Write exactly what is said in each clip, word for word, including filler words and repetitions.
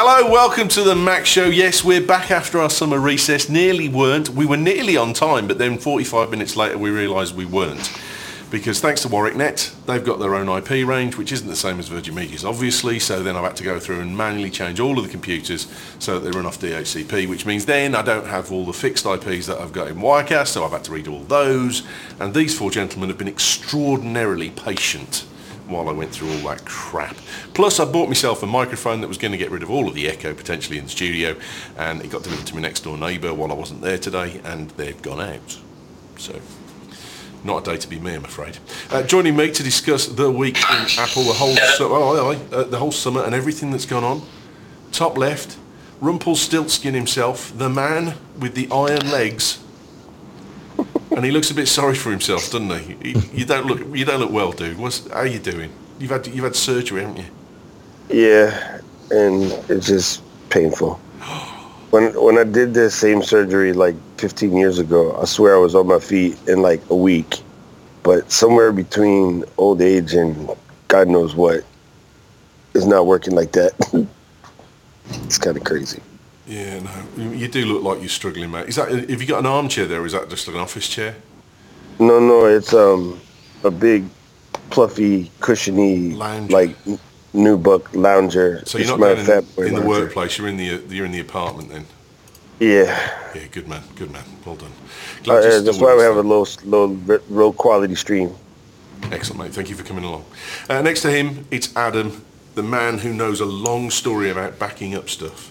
Hello, welcome to the Mac Show. Yes, we're back after our summer recess. Nearly weren't. We were nearly on time, but then forty-five minutes later we realised we weren't. Because thanks to WarwickNet, they've got their own I P range, which isn't the same as Virgin Media's, obviously. So then I've had to go through and manually change all of the computers so that they run off D H C P, which means then I don't have all the fixed I Ps that I've got in Wirecast, so I've had to read all those. And these four gentlemen have been extraordinarily patient while I went through all that crap. Plus, I bought myself a microphone that was going to get rid of all of the echo potentially in the studio, and it got delivered to my next door neighbour while I wasn't there today, and they've gone out. So, not a day to be me, I'm afraid. Uh, joining me to discuss the week in Apple, the whole su- oh, aye, aye, uh, the whole summer and everything that's gone on. Top left, Rumpelstiltskin himself, the man with the iron legs. And he looks a bit sorry for himself, doesn't he? he you don't look, you don't look well, dude. What's, how are you doing? You've had, you've had surgery, haven't you? Yeah, and it's just painful. When when I did the same surgery like fifteen years ago, I swear I was on my feet in like a week. But somewhere between old age and God knows what, it's not working like that. It's kind of crazy. Yeah, no, you do look like you're struggling, mate. Is that, have you got an armchair there, or is that just like an office chair? No, no, it's um a big, fluffy, cushiony, Lounger. like n- nubuck lounger. So you're It's not my down fat in, boy in the lounger. workplace. You're in the you're in the apartment then. Yeah. Yeah, good man, good man. Well done. Uh, Glad you're yeah, still that's with why we us, have a though. low, low, low quality stream. Excellent, mate. Thank you for coming along. Uh, next to him, it's Adam, the man who knows a long story about backing up stuff.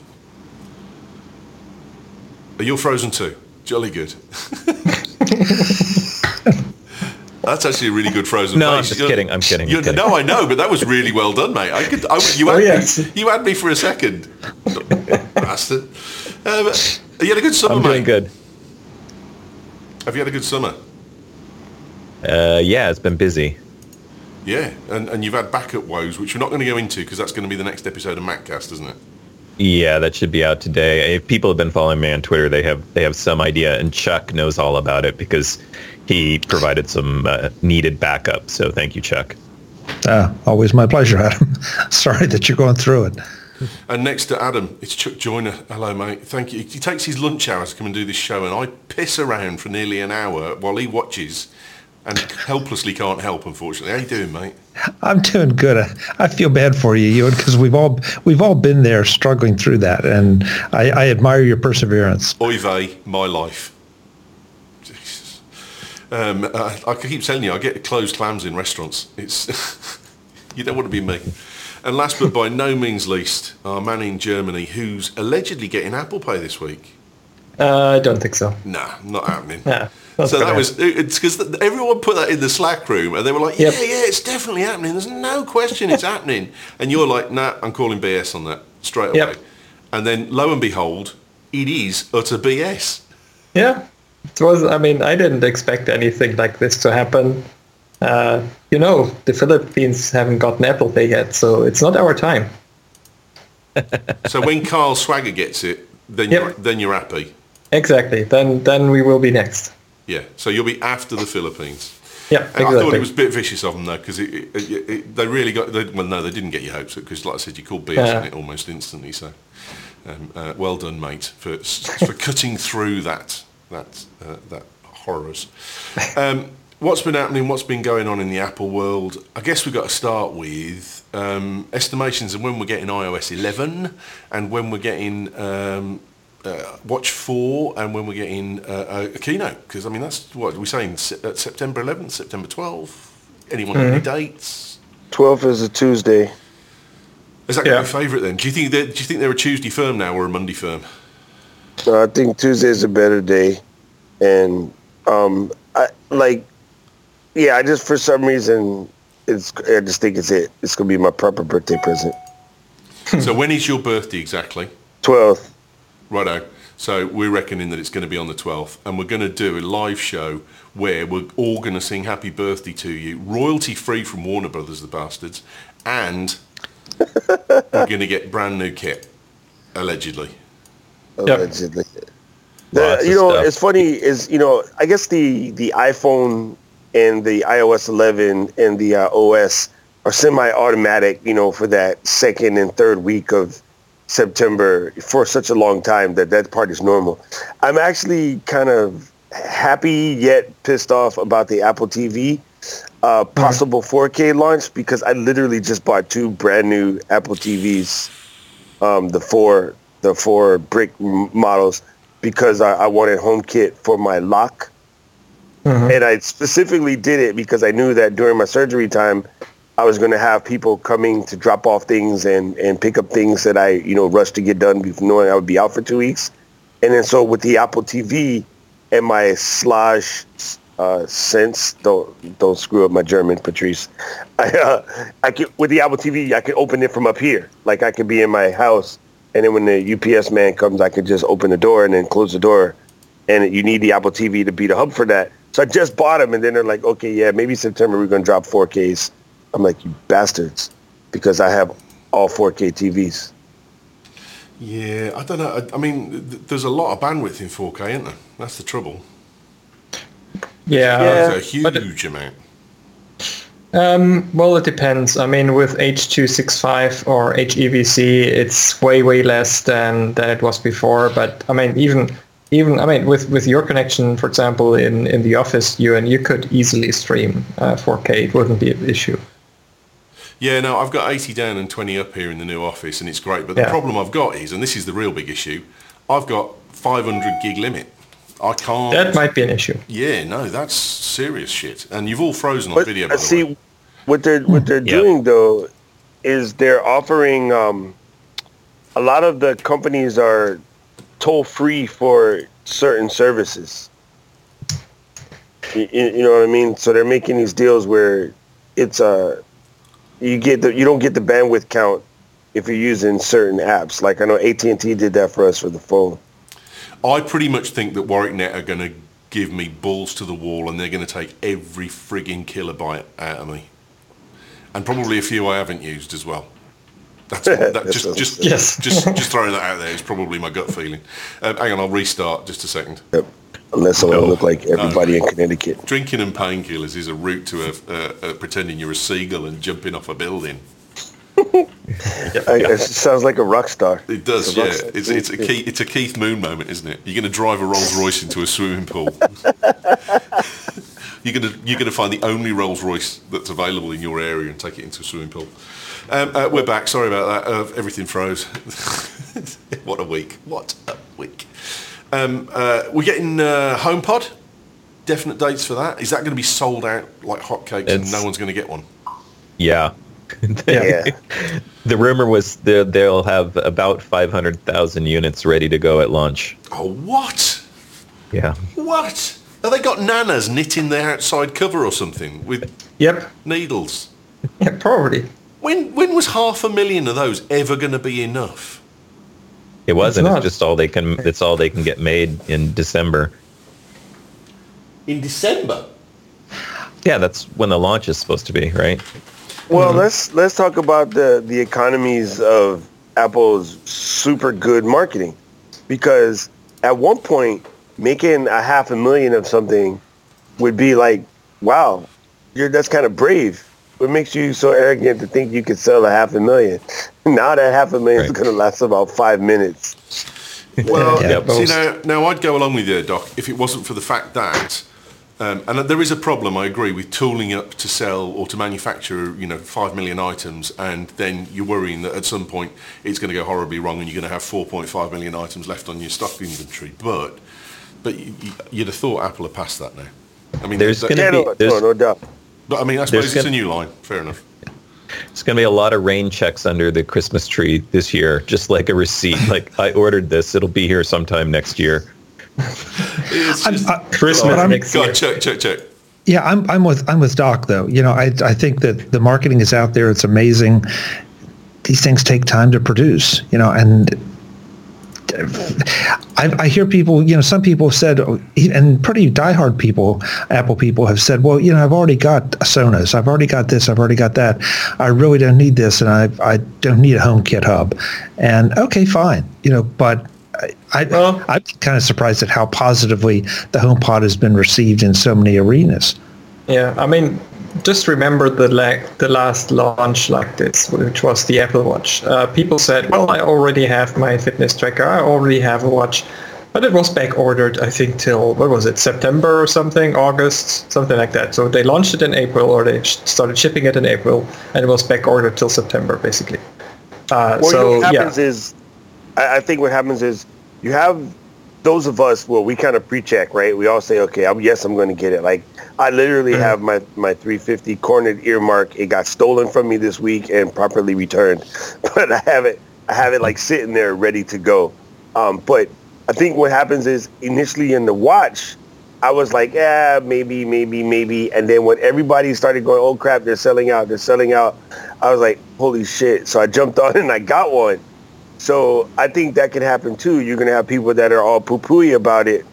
Are you Frozen too? Jolly good. That's actually a really good Frozen No, face. I'm just You're- kidding. I'm kidding. I'm you're- kidding. No, I know, but that was really well done, mate. I could. I, you, had Oh, yes. me, you had me for a second. Bastard. Um, you had a good summer, I'm mate. doing good. Have you had a good summer? Uh, yeah, it's been busy. Yeah, and, and you've had backup woes, which we're not going to go into because that's going to be the next episode of MacCast, isn't it? Yeah, that should be out today. If people have been following me on Twitter, they have they have some idea, and Chuck knows all about it because he provided some uh, needed backup. So thank you, Chuck. Uh, always my pleasure, Adam. Sorry that you're going through it. And next to Adam, it's Chuck Joyner. Hello, mate. Thank you. He takes his lunch hours to come and do this show, and I piss around for nearly an hour while he watches and helplessly can't help, unfortunately. How you doing, mate? I'm doing good. I, I feel bad for you, Ewan, because we've all we've all been there struggling through that, and I, I admire your perseverance. Oy vey, my life. Jesus. Um, uh, I keep telling you, I get closed clams in restaurants. It's you don't want to be me. And last but by no means least, our man in Germany who's allegedly getting Apple Pay this week. Uh, I don't think so. Nah, not happening. Yeah, So that was, it's because everyone put that in the Slack room and they were like, yeah, Yep. yeah, it's definitely happening. There's no question it's happening. And you're like, nah, I'm calling B S on that straight away. Yep. And then lo and behold, it is utter B S. Yeah, it was. I mean, I didn't expect anything like this to happen. Uh, you know, the Philippines haven't gotten Apple Pay yet, so it's not our time. So when Carl Swagger gets it, then Yep. you're, then you're happy. Exactly. Then, then we will be next. Yeah. So you'll be after the Philippines. Yeah, And exactly. I thought it was a bit vicious of them though, because it, it, it, it, they really got. They, well, no, they didn't get your hopes up because, like I said, you called B S Yeah. on it almost instantly. So, um, uh, well done, mate, for for cutting through that that uh, that horrors. Um, what's been happening? What's been going on in the Apple world? I guess we've got to start with um, estimations of when we're getting iOS eleven and when we're getting. Um, Uh, Watch four and when we're getting uh, a keynote, because I mean that's what we're saying, Se- uh, September eleventh, September twelfth. Anyone have any dates? twelfth is a Tuesday. Is that Yeah. your favourite then? Do you think they do you think they're a Tuesday firm now or a Monday firm? So I think Tuesday is a better day, and um, I like, yeah. I just for some reason it's. I just think it's it. It's gonna be my proper birthday present. So when is your birthday exactly? twelfth. Righto. So we're reckoning that it's going to be on the twelfth, and we're going to do a live show where we're all going to sing happy birthday to you, royalty free from Warner Brothers, the bastards, and we're going to get brand new kit, allegedly. Allegedly. The, Lots of you know, stuff. it's funny is, you know, I guess the, the iPhone and the iOS eleven and the uh, O S are semi-automatic, you know, for that second and third week of September for such a long time that that part is normal. I'm actually kind of happy yet pissed off about the Apple T V uh, possible four K launch, because I literally just bought two brand new Apple T Vs, um, the four the four brick m- models, because I, I wanted HomeKit for my lock. Mm-hmm. And I specifically did it because I knew that during my surgery time, I was going to have people coming to drop off things and, and pick up things that I, you know, rushed to get done, knowing I would be out for two weeks. And then so with the Apple T V and my Slash uh, Sense, don't don't screw up my German, Patrice. I uh, I could, with the Apple T V, I could open it from up here. Like I could be in my house, and then when the U P S man comes, I could just open the door and then close the door. And you need the Apple T V to be the hub for that. So I just bought them, and then they're like, okay, yeah, maybe September we're going to drop four Ks. I'm like, you bastards, because I have all four K T Vs. Yeah, I don't know. I, I mean, th- there's a lot of bandwidth in four K, isn't there? That's the trouble. Yeah. yeah. Uh, a huge amount. Um, well, it depends. I mean, with H two sixty-five or H E V C, it's way, way less than, than it was before. But I mean, even... Even I mean, with, with your connection, for example, in, in the office, you and you could easily stream uh, four K. It wouldn't be an issue. Yeah, no, I've got eighty down and twenty up here in the new office, and it's great. But the yeah. problem I've got is, and this is the real big issue, I've got five hundred gig limit. I can't. That might be an issue. Yeah, no, that's serious shit. And you've all frozen on but, video. By the see, way. what they're what they're yep. doing though is they're offering. Um, a lot of the companies are toll free for certain services. You, you know what I mean? So they're making these deals where it's a uh, you get the you don't get the bandwidth count if you're using certain apps. Like I know A T and T did that for us for the phone. I pretty much think that WarwickNet are going to give me balls to the wall, and they're going to take every frigging kilobyte out of me, and probably a few I haven't used as well. That's that, just just yes. just just throwing that out there is probably my gut feeling. Um, hang on, I'll restart just a second. Yep. Unless I want to No. look like everybody No. in Connecticut. Drinking and painkillers is a route to a, uh, uh, pretending you're a seagull and jumping off a building. I, it sounds like a rock star. It does, It's a yeah. rock star. It's it's a Keith, it's a Keith Moon moment, isn't it? You're going to drive a Rolls Royce into a swimming pool. You're going to you're going to find the only Rolls Royce that's available in your area and take it into a swimming pool. Um, uh, we're back. Sorry about that. Uh, everything froze. What a week. What a week. Um, uh, we're getting uh, HomePod. Definite dates for that. Is that going to be sold out like hotcakes and It's- no one's going to get one? Yeah. Yeah. The rumor was that they'll have about five hundred thousand units ready to go at launch. Oh, what? Yeah. What? Have they got nanas knitting their outside cover or something with Yep. needles? Yeah, probably. When when was half a million of those ever going to be enough? It wasn't. It's It's, not. just all they can. It's all they can get made in December. In December? Yeah, that's when the launch is supposed to be, right? Well, Mm-hmm. let's let's talk about the the economies of Apple's super good marketing, because at one point making a half a million of something would be like, wow, you're that's kind of brave. What makes you so arrogant to think you could sell a half a million? Now that half a million is Right. going to last about five minutes. Well, Yeah, see, both. now, now I'd go along with you, Doc, if it wasn't for the fact that, um, and there is a problem, I agree, with tooling up to sell or to manufacture, you know, five million items, and then you're worrying that at some point it's going to go horribly wrong and you're going to have four point five million items left on your stock inventory. But, but you, you'd have thought Apple have passed that now. I mean, There's that- gonna Yeah, be- no, there's- no, no doubt. but I mean, I suppose there's it's a gonna- new line. Fair enough. It's going to be a lot of rain checks under the Christmas tree this year, just like a receipt. Like, I ordered this. It'll be here sometime next year. It's I'm, just, I, Christmas but I'm- next go year. on, check, check, check. Yeah, I'm I'm with I'm with Doc though. You know, I I think that the marketing is out there. It's amazing. These things take time to produce. You know, and I, I hear people. You know, some people have said, and pretty diehard people, Apple people have said, well, you know, I've already got a Sonos. I've already got this. I've already got that. I really don't need this, and I I don't need a HomeKit hub. And okay, fine. You know, but. I, Well- I'm kind of surprised at how positively the HomePod has been received in so many arenas. Yeah, I mean, just remember the la- the last launch like this, which was the Apple Watch. Uh, people said, well, I already have my fitness tracker. I already have a watch. But it was back ordered, I think, till, what was it, September or something, August, something like that. So they launched it in April, or they sh- started shipping it in April, and it was back ordered till September, basically. Uh, well, so, you know what happens yeah. is, I, I think what happens is, you have those of us, well, we kind of pre-check, right? We all say, okay, I'm, yes, I'm going to get it. Like, I literally mm-hmm. have my, my three fifty cornered earmark. It got stolen from me this week and properly returned. But I have it, I have it, like, sitting there ready to go. Um, but I think what happens is initially in the watch, I was like, yeah, maybe, maybe, maybe. And then when everybody started going, oh, crap, they're selling out, they're selling out, I was like, holy shit. So I jumped on and I got one. So I think that can happen, too. You're going to have people that are all poo-pooey about it,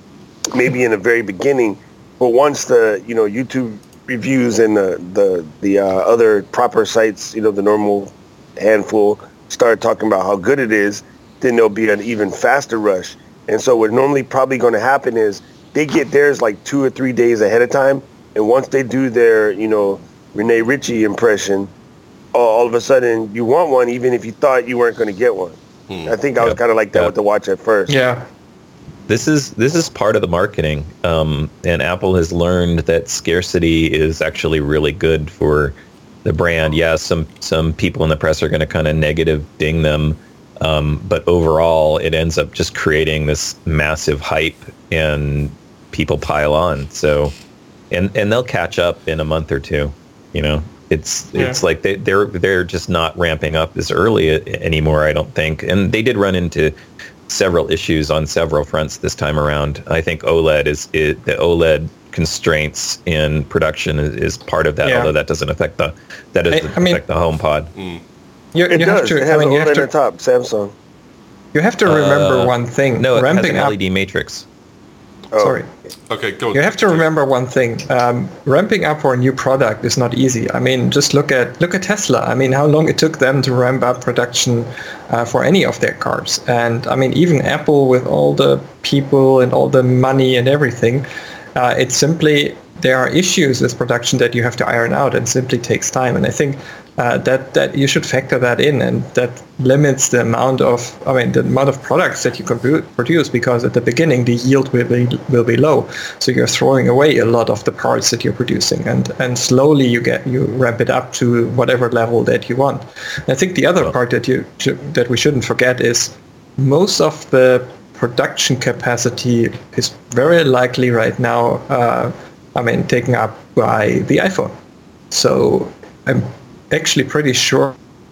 maybe in the very beginning. But once the, you know, YouTube reviews and the, the, the uh, other proper sites, you know, the normal handful, start talking about how good it is, then there'll be an even faster rush. And so what normally probably going to happen is they get theirs like two or three days ahead of time. And once they do their, you know, Rene Ritchie impression, all of a sudden you want one, even if you thought you weren't going to get one. Hmm. I think I was yep. kind of like that yep. with the watch at first. Yeah. This is this is part of the marketing. Um, and Apple has learned that scarcity is actually really good for the brand. Yeah, some, some people in the press are going to kind of negative ding them. Um, but overall, it ends up just creating this massive hype, and people pile on. So, and and they'll catch up in a month or two. You know, it's yeah. it's like they, they're they're just not ramping up as early anymore, I don't think. And they did run into several issues on several fronts this time around. I think OLED is, is the OLED constraints in production is, is part of that. Yeah. Although that doesn't affect the that doesn't I, I mean, affect the HomePod. Mm. You, it you does. Have to, it has I mean, you have to, on top, Samsung. You have to remember uh, one thing. No, it ramping has an up, L E D matrix. Oh. Sorry. Okay, go on. You have to remember one thing. Um, ramping up for a new product is not easy. I mean, just look at look at Tesla. I mean, how long it took them to ramp up production uh, for any of their cars. And I mean, even Apple, with all the people and all the money and everything, uh, it's simply, there are issues with production that you have to iron out, and simply takes time. And I think uh, that that you should factor that in, and that limits the amount of, I mean, the amount of products that you can produce, because at the beginning the yield will be will be low, so you're throwing away a lot of the parts that you're producing, and and slowly you get you ramp it up to whatever level that you want. And I think the other part that you that we shouldn't forget is most of the production capacity is very likely right now, uh, I mean, taken up by the iPhone. So I'm actually pretty sure.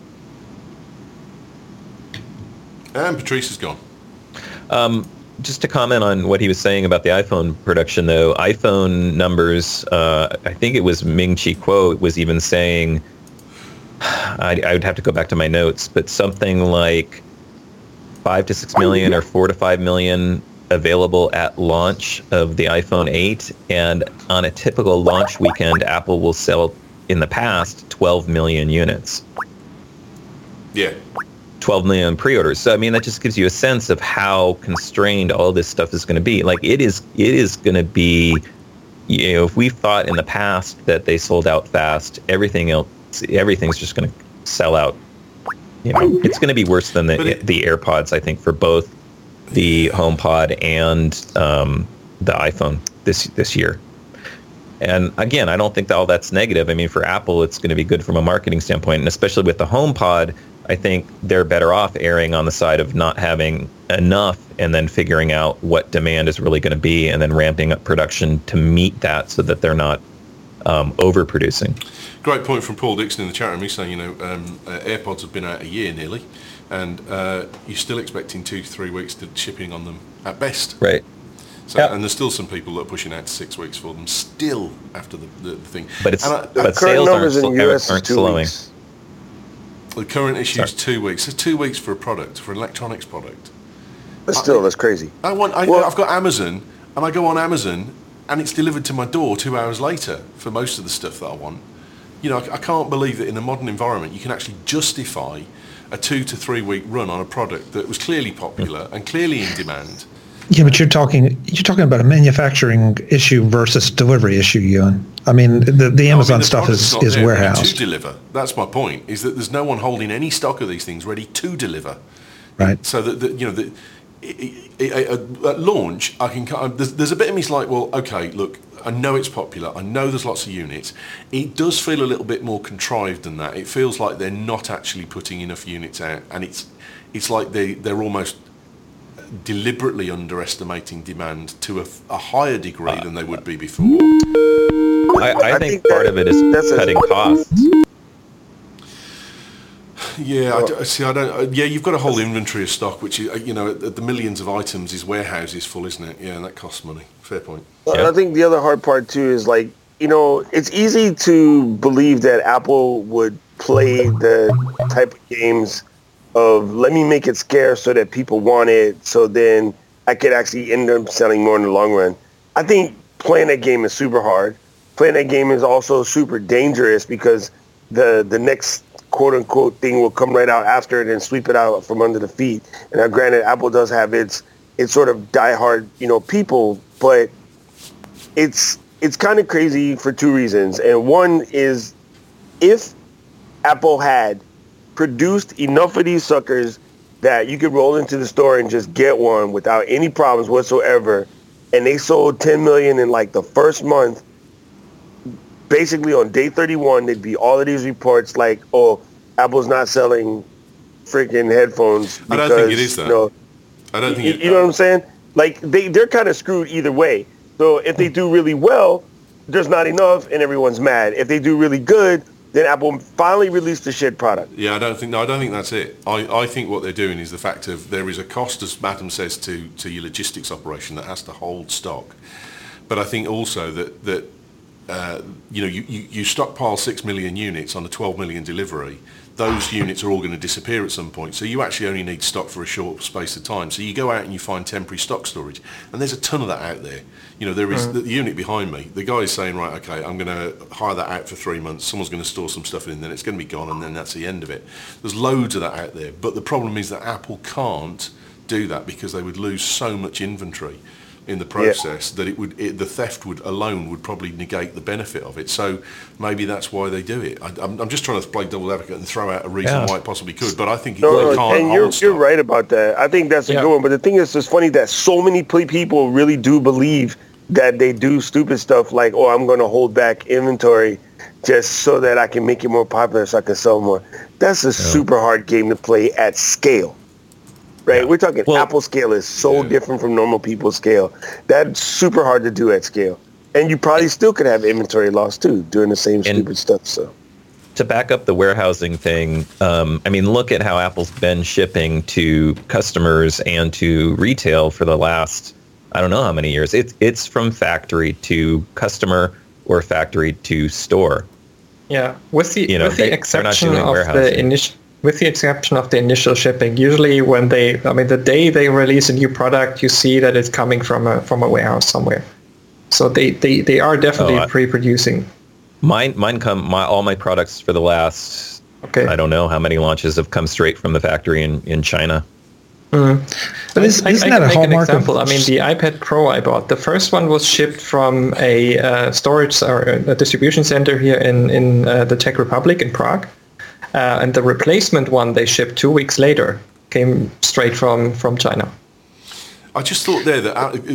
And Patrice is gone. Um, just to comment on what he was saying about the iPhone production, though, iPhone numbers, uh, I think it was Ming-Chi Kuo was even saying, I, I would have to go back to my notes, but something like five to six million or four to five million available at launch of the iPhone eight. And on a typical launch weekend, Apple will sell, in the past, twelve million units. Yeah. twelve million pre-orders. So I mean, that just gives you a sense of how constrained all this stuff is going to be. Like it is, it is going to be, you know, if we thought in the past that they sold out fast, everything else, everything's just going to sell out. You know, it's going to be worse than the it, the AirPods, I think, for both the HomePod and um, the iPhone this this year. And again, I don't think that all that's negative. I mean, for Apple, it's going to be good from a marketing standpoint, and especially with the HomePod, I think they're better off erring on the side of not having enough and then figuring out what demand is really going to be and then ramping up production to meet that so that they're not um, overproducing. Great point from Paul Dixon in the chat room. He's saying, you know, um, uh, AirPods have been out a year nearly, and uh, you're still expecting two to three weeks to shipping on them at best. Right. So, yep. And there's still some people that are pushing out to six weeks for them still after the, the, the thing. But it's I, but sales aren't, in the U S aren't two slowing. Weeks. The current issue is Sorry. two weeks. It's two weeks for a product, for an electronics product. But still, I, that's crazy. I want. I, well, I've got Amazon, and I go on Amazon, and it's delivered to my door two hours later for most of the stuff that I want. You know, I, I can't believe that in a modern environment you can actually justify a two to three week run on a product that was clearly popular and clearly in demand. Yeah, but you're talking you're talking about a manufacturing issue versus delivery issue, Ewan. I mean, the, the Amazon I mean, the stuff product's is, not is there ready warehoused. to deliver. That's my point. Is that there's no one holding any stock of these things ready to deliver. Right. So that, that you know, the, it, it, it, at launch, I can. kind of- There's, there's a bit of me's like, well, okay, look, I know it's popular. I know there's lots of units. It does feel a little bit more contrived than that. It feels like they're not actually putting enough units out, and it's it's like they they're almost deliberately underestimating demand to a, a higher degree than they would be before. I, I, I think, think part that- of it is that's a- cutting costs. Yeah, I d- see. I don't. Uh, yeah, you've got a whole inventory of stock, which is, uh, you know, at, at the millions of items, is warehouses full, isn't it? Yeah, and that costs money. Fair point. Yeah. I think the other hard part too is like, you know, it's easy to believe that Apple would play the type of games of let me make it scarce so that people want it, so then I could actually end up selling more in the long run. I think playing that game is super hard. Playing that game is also super dangerous because the the next quote unquote thing will come right out after it and sweep it out from under the feet. And now granted, Apple does have its its sort of diehard, you know, people, but it's it's kind of crazy for two reasons. And one is if Apple had produced enough of these suckers that you could roll into the store and just get one without any problems whatsoever, and they sold ten million in like the first month, basically on day thirty-one, there'd be all of these reports like, oh, Apple's not selling freaking headphones because, I don't think it is that. You know, I don't think you, it, you know what I'm saying? Like, they, they're kind of screwed either way. So if they do really well, there's not enough and everyone's mad. If they do really good, then Apple finally released the shit product. Yeah, I don't think. No, I don't think that's it. I, I think what they're doing is the fact of there is a cost, as Madam says, to to your logistics operation that has to hold stock. But I think also that that uh, you know you, you, you stockpile six million units on a twelve million delivery. Those units are all going to disappear at some point. So you actually only need stock for a short space of time. So you go out and you find temporary stock storage, and there's a ton of that out there. You know, there is the, the unit behind me. The guy is saying, right, okay, I'm going to hire that out for three months. Someone's going to store some stuff in, then it's going to be gone, and then that's the end of it. There's loads of that out there. But the problem is that Apple can't do that because they would lose so much inventory in the process yeah. that it would it, the theft would alone would probably negate the benefit of it. So maybe that's why they do it. I, I'm, I'm just trying to play double advocate and throw out a reason yeah. why it possibly could, but I think it no, really no, can't. And you're, hold you're stock. right about that. I think that's a yeah. good one. But the thing is, it's funny that so many people really do believe that they do stupid stuff like, oh, I'm going to hold back inventory just so that I can make it more popular so I can sell more. That's a yeah. super hard game to play at scale. Right, yeah. We're talking well, Apple scale is so yeah. different from normal people's scale. That's super hard to do at scale, and you probably still could have inventory loss too, doing the same stupid stuff. So, to back up the warehousing thing, um, I mean, look at how Apple's been shipping to customers and to retail for the last, I don't know how many years. It's it's from factory to customer or factory to store. Yeah, with the you know, with the they, exception of the initial. With the exception of the initial shipping, usually when they, I mean, the day they release a new product, you see that it's coming from a from a warehouse somewhere. So they, they, they are definitely oh, I, pre-producing. Mine mine come my all my products for the last okay. I don't know how many launches have come straight from the factory in, in China. Mm. But is, I, isn't I, that I a hallmark? An example. Of... I mean, the iPad Pro I bought. The first one was shipped from a uh, storage or a distribution center here in in uh, the Czech Republic in Prague. Uh, and the replacement one they shipped two weeks later came straight from, from China. I just thought there that uh,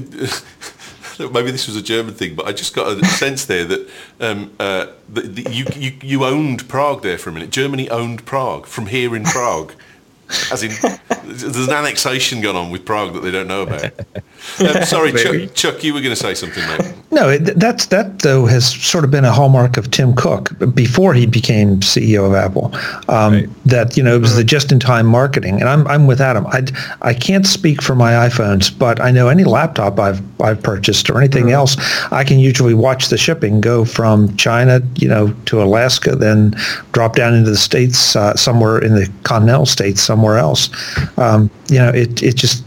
it, maybe this was a German thing, but I just got a sense there that um, uh, the, the, you, you you owned Prague there for a minute. Germany owned Prague from here in Prague. As in, there's an annexation going on with Prague that they don't know about. Um, sorry, Chuck, Chuck, you were going to say something, mate. No, it, that's that though has sort of been a hallmark of Tim Cook before he became C E O of Apple. Um, right. That you know it was the just-in-time marketing, and I'm I'm with Adam. I I can't speak for my iPhones, but I know any laptop I've I've purchased or anything mm-hmm. else, I can usually watch the shipping go from China, you know, to Alaska, then drop down into the States uh, somewhere in the continental states somewhere. Somewhere else, um, you know, it it just,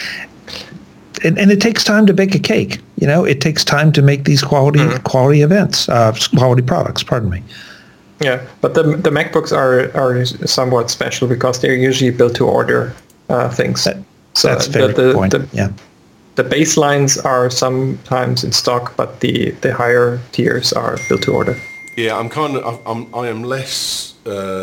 and, and it takes time to bake a cake. You know, it takes time to make these quality mm-hmm. quality events, uh, quality products. Pardon me. Yeah, but the the MacBooks are are somewhat special because they're usually built to order uh, things. That, so that's a fair the, the, point. The, yeah. the baselines are sometimes in stock, but the, the higher tiers are built to order. Yeah, I'm kind of, I'm, I am less,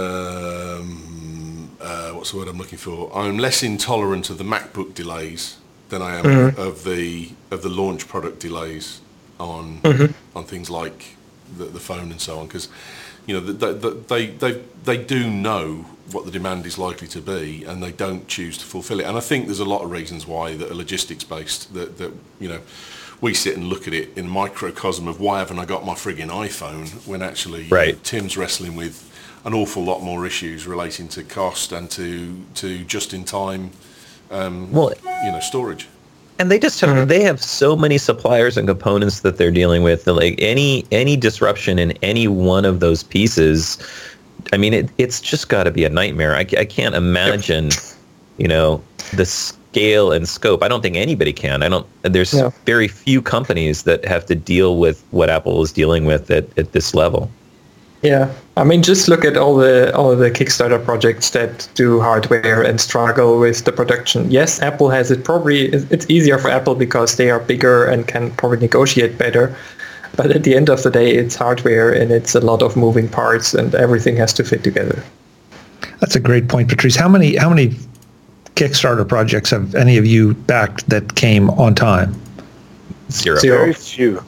um, uh, what's the word I'm looking for? I'm less intolerant of the MacBook delays than I am mm-hmm. of the of the launch product delays on mm-hmm. on things like the, the phone and so on, because you know they, they they they do know what the demand is likely to be, and they don't choose to fulfill it. And I think there's a lot of reasons why that are logistics based. That that you know we sit and look at it in a microcosm of why haven't I got my frigging iPhone, when actually right. you know, Tim's wrestling with an awful lot more issues relating to cost and to to just in time. Um, well, you know, storage. And they just have, they have so many suppliers and components that they're dealing with. That like any any disruption in any one of those pieces, I mean, it, it's just got to be a nightmare. I, I can't imagine, you know, the scale and scope. I don't think anybody can. I don't. There's no. very few companies that have to deal with what Apple is dealing with at, at this level. Yeah, I mean, just look at all the all the Kickstarter projects that do hardware and struggle with the production. Yes, Apple has it. Probably it's easier for Apple because they are bigger and can probably negotiate better. But at the end of the day, it's hardware and it's a lot of moving parts, and everything has to fit together. That's a great point, Patrice. How many how many Kickstarter projects have any of you backed that came on time? Zero. Zero. Very few.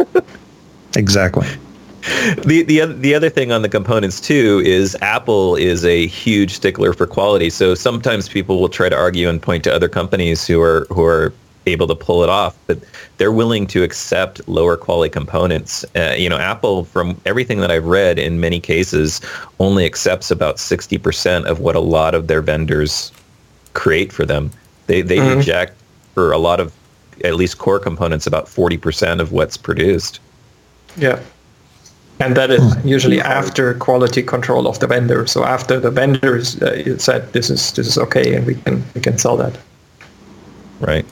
Exactly. The the other the other thing on the components too is Apple is a huge stickler for quality. So sometimes people will try to argue and point to other companies who are who are able to pull it off, but they're willing to accept lower quality components. Uh, you know, Apple, from everything that I've read, in many cases, only accepts about sixty percent of what a lot of their vendors create for them. They they mm-hmm. reject for a lot of at least core components about forty percent of what's produced. Yeah. And that is usually after quality control of the vendor. So after the vendors uh, said this is this is okay, and we can we can sell that. Right.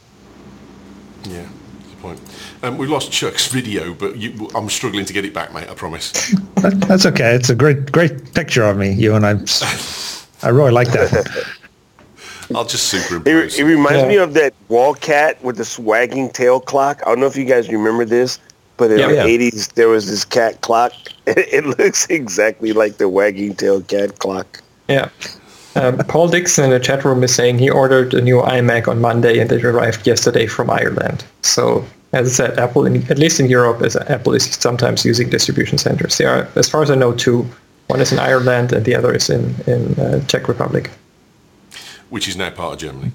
Yeah, that's the point. Um, we lost Chuck's video, but you, I'm struggling to get it back, mate. I promise. That, that's okay. It's a great great picture of me, you and I. I really like that. I'll just superimpose. It, it reminds yeah. me of that wall cat with the swagging tail clock. I don't know if you guys remember this. But in yeah, the yeah. eighties, there was this cat clock. It looks exactly like the wagging tail cat clock. Yeah. Um, Paul Dixon in the chat room is saying he ordered a new iMac on Monday and it arrived yesterday from Ireland. So, as I said, Apple, in, at least in Europe, is, Apple is sometimes using distribution centers. There are, as far as I know, two. One is in Ireland and the other is in, in uh, Czech Republic. Which is now part of Germany.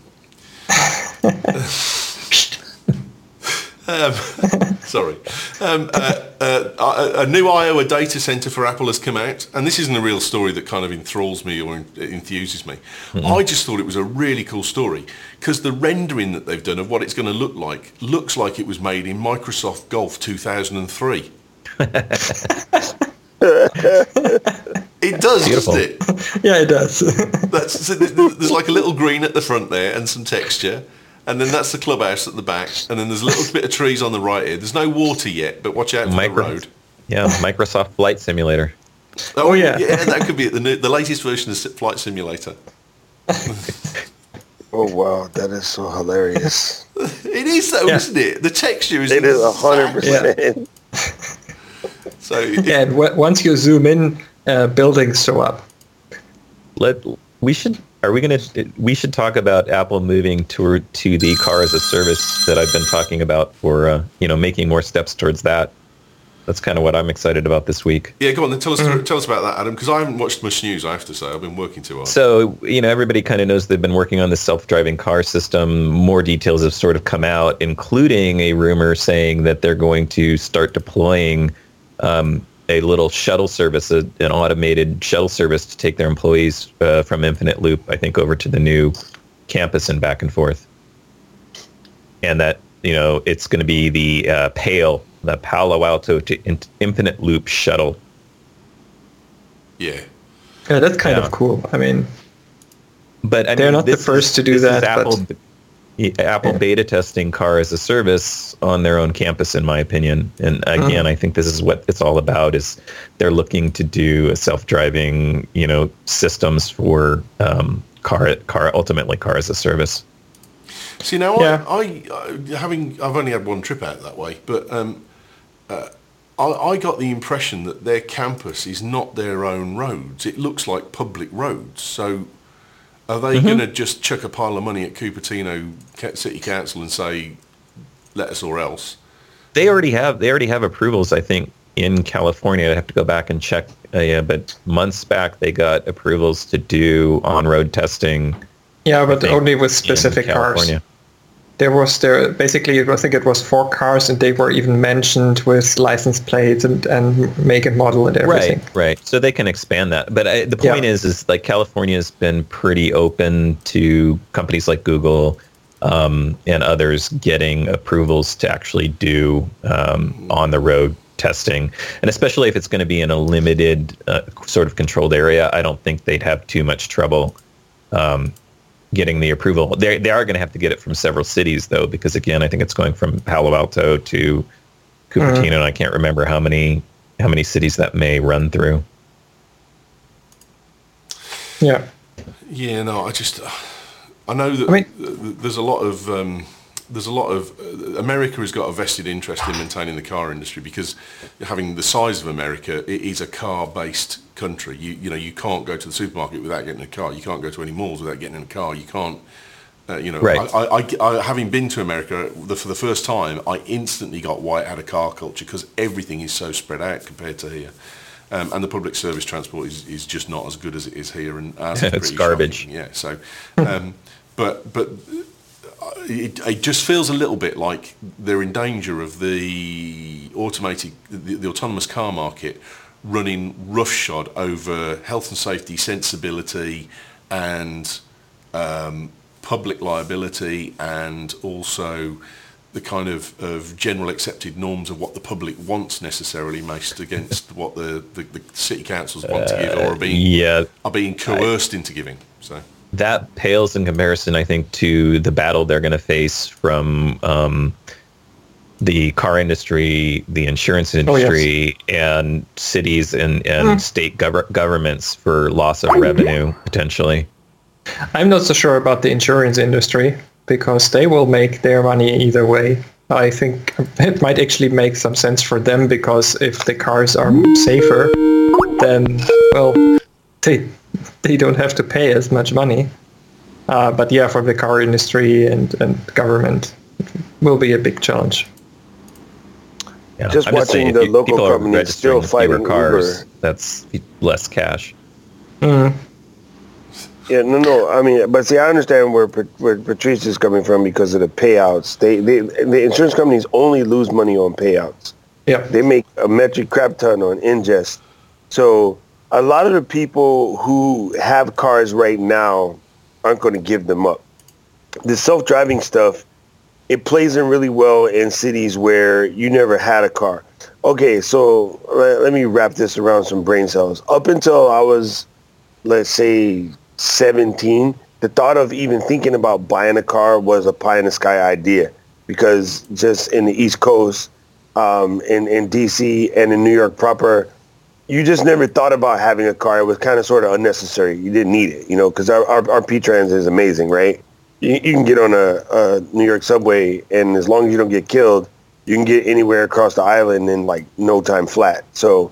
Um, sorry. Um, uh, uh, a, a new Iowa data center for Apple has come out, and this isn't a real story that kind of enthralls me or enthuses me. Mm-hmm. I just thought it was a really cool story because the rendering that they've done of what it's going to look like looks like it was made in Microsoft Golf two thousand three. It does, Beautiful. Doesn't it? Yeah, it does. That's, so there's like a little green at the front there and some texture. And then that's the clubhouse at the back. And then there's a little bit of trees on the right here. There's no water yet, but watch out for Micro- the road. Yeah, Microsoft Flight Simulator. Oh, yeah. Yeah, that could be the new, the latest version of Flight Simulator. Oh, wow. That is so hilarious. It is, though, yeah. isn't it? The texture is... It is one hundred percent. Yeah. So, yeah, and w- once you zoom in, uh, buildings show up. Let We should... Are we going to, we should talk about Apple moving to, to the car as a service that I've been talking about for, uh, you know, making more steps towards that. That's kind of what I'm excited about this week. Yeah, go on then. Tell us, mm-hmm. tell us about that, Adam, because I haven't watched much news, I have to say. I've been working too hard. So, you know, everybody kind of knows they've been working on the self-driving car system. More details have sort of come out, including a rumor saying that they're going to start deploying um, a little shuttle service, a, an automated shuttle service to take their employees uh, from Infinite Loop, I think, over to the new campus and back and forth. And that, you know, it's going to be the uh, PALE, the Palo Alto to in- Infinite Loop shuttle. Yeah. Yeah, that's kind yeah. of cool. I mean, but I they're mean, not the first is, to do that. Apple, but... Apple yeah. beta testing car as a service on their own campus, in my opinion. And again, mm. I think this is what it's all about, is they're looking to do a self-driving, you know, systems for um, car, car, ultimately car as a service. See, now Yeah. I, I, uh, having, I've only had one trip out that way, but um, uh, I, I got the impression that their campus is not their own roads. It looks like public roads. So are they mm-hmm. going to just chuck a pile of money at Cupertino City Council and say, let us or else? They already have, they already have approvals, I think, in California. I have to go back and check. Uh, yeah, but months back they got approvals to do on-road testing. Yeah, but only with specific cars. There was there basically, I think it was four cars, and they were even mentioned with license plates and, and make and model and everything. Right, right. So they can expand that. But I, the point yeah. is, is like California's been pretty open to companies like Google um, and others getting approvals to actually do um, on-the-road testing, and especially if it's going to be in a limited uh, sort of controlled area, I don't think they'd have too much trouble um, getting the approval. They they are going to have to get it from several cities though, because again, I think it's going from Palo Alto to Cupertino, mm-hmm. and I can't remember how many how many cities that may run through. Yeah. Yeah. No, I just I know that I mean, there's a lot of. Um, There's a lot of uh, America has got a vested interest in maintaining the car industry, because having the size of America, it is a car-based country. You you know you can't go to the supermarket without getting a car. You can't go to any malls without getting in a car. You can't. Uh, you know, right. I, I, I, having been to America the, for the first time, I instantly got why it had a car culture, because everything is so spread out compared to here. Um, and the public service transport is, is just not as good as it is here, and ours is it's garbage. Shocking. Yeah. So, um, but but. It, it just feels a little bit like they're in danger of the automated, the, the autonomous car market running roughshod over health and safety, sensibility, and um, public liability, and also the kind of, of general accepted norms of what the public wants necessarily, most against what the, the, the city councils want uh, to give, or are being yeah, are being coerced I, into giving. So. That pales in comparison, I think, to the battle they're going to face from um, the car industry, the insurance industry, oh, yes. and cities and, and mm. state gov- governments for loss of revenue, potentially. I'm not so sure about the insurance industry, because they will make their money either way. I think it might actually make some sense for them, because if the cars are safer, then, well, they... they don't have to pay as much money. Uh, but yeah, for the car industry and, and government, it will be a big challenge. Yeah, just I'm watching just the local companies still fighting cars, Uber. That's less cash. Mm. Yeah, no, no. I mean, but see, I understand where, where Patrice is coming from because of the payouts. They, they, the insurance companies only lose money on payouts. Yeah. They make a metric crap ton on ingest. So a lot of the people who have cars right now aren't going to give them up. The self-driving stuff, it plays in really well in cities where you never had a car. Okay, so let, let me wrap this around some brain cells. Up until I was, let's say, seventeen, the thought of even thinking about buying a car was a pie-in-the-sky idea, because just in the East Coast, um, in, in D C and in New York proper, you just never thought about having a car. It was kind of sort of unnecessary. You didn't need it, you know, because our, our, our P-Trans is amazing, right? You, you can get on a, a New York subway, and as long as you don't get killed, you can get anywhere across the island in like no time flat. So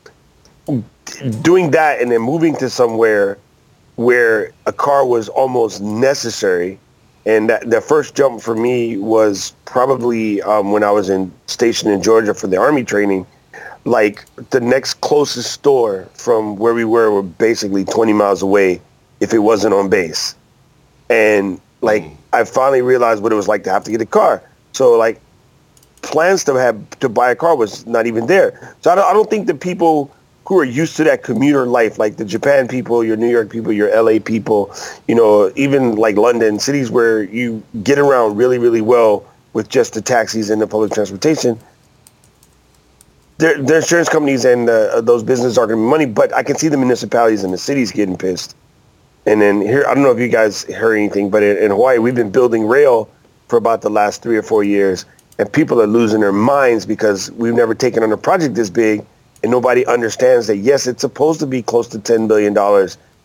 doing that and then moving to somewhere where a car was almost necessary, and that the first jump for me was probably um, when I was in stationed in Georgia for the Army training. Like the next closest store from where we were were basically twenty miles away if it wasn't on base. And like I finally realized what it was like to have to get a car. So like plans to have to buy a car was not even there. So I don't, I don't think the people who are used to that commuter life, like the Japan people, your New York people, your L A people, you know, even like London, cities where you get around really, really well with just the taxis and the public transportation, their, their insurance companies and uh, those businesses are going to be money, but I can see the municipalities and the cities getting pissed. And then here, I don't know if you guys heard anything, but in, in Hawaii, we've been building rail for about the last three or four years, and people are losing their minds because we've never taken on a project this big, and nobody understands that, yes, it's supposed to be close to ten billion dollars,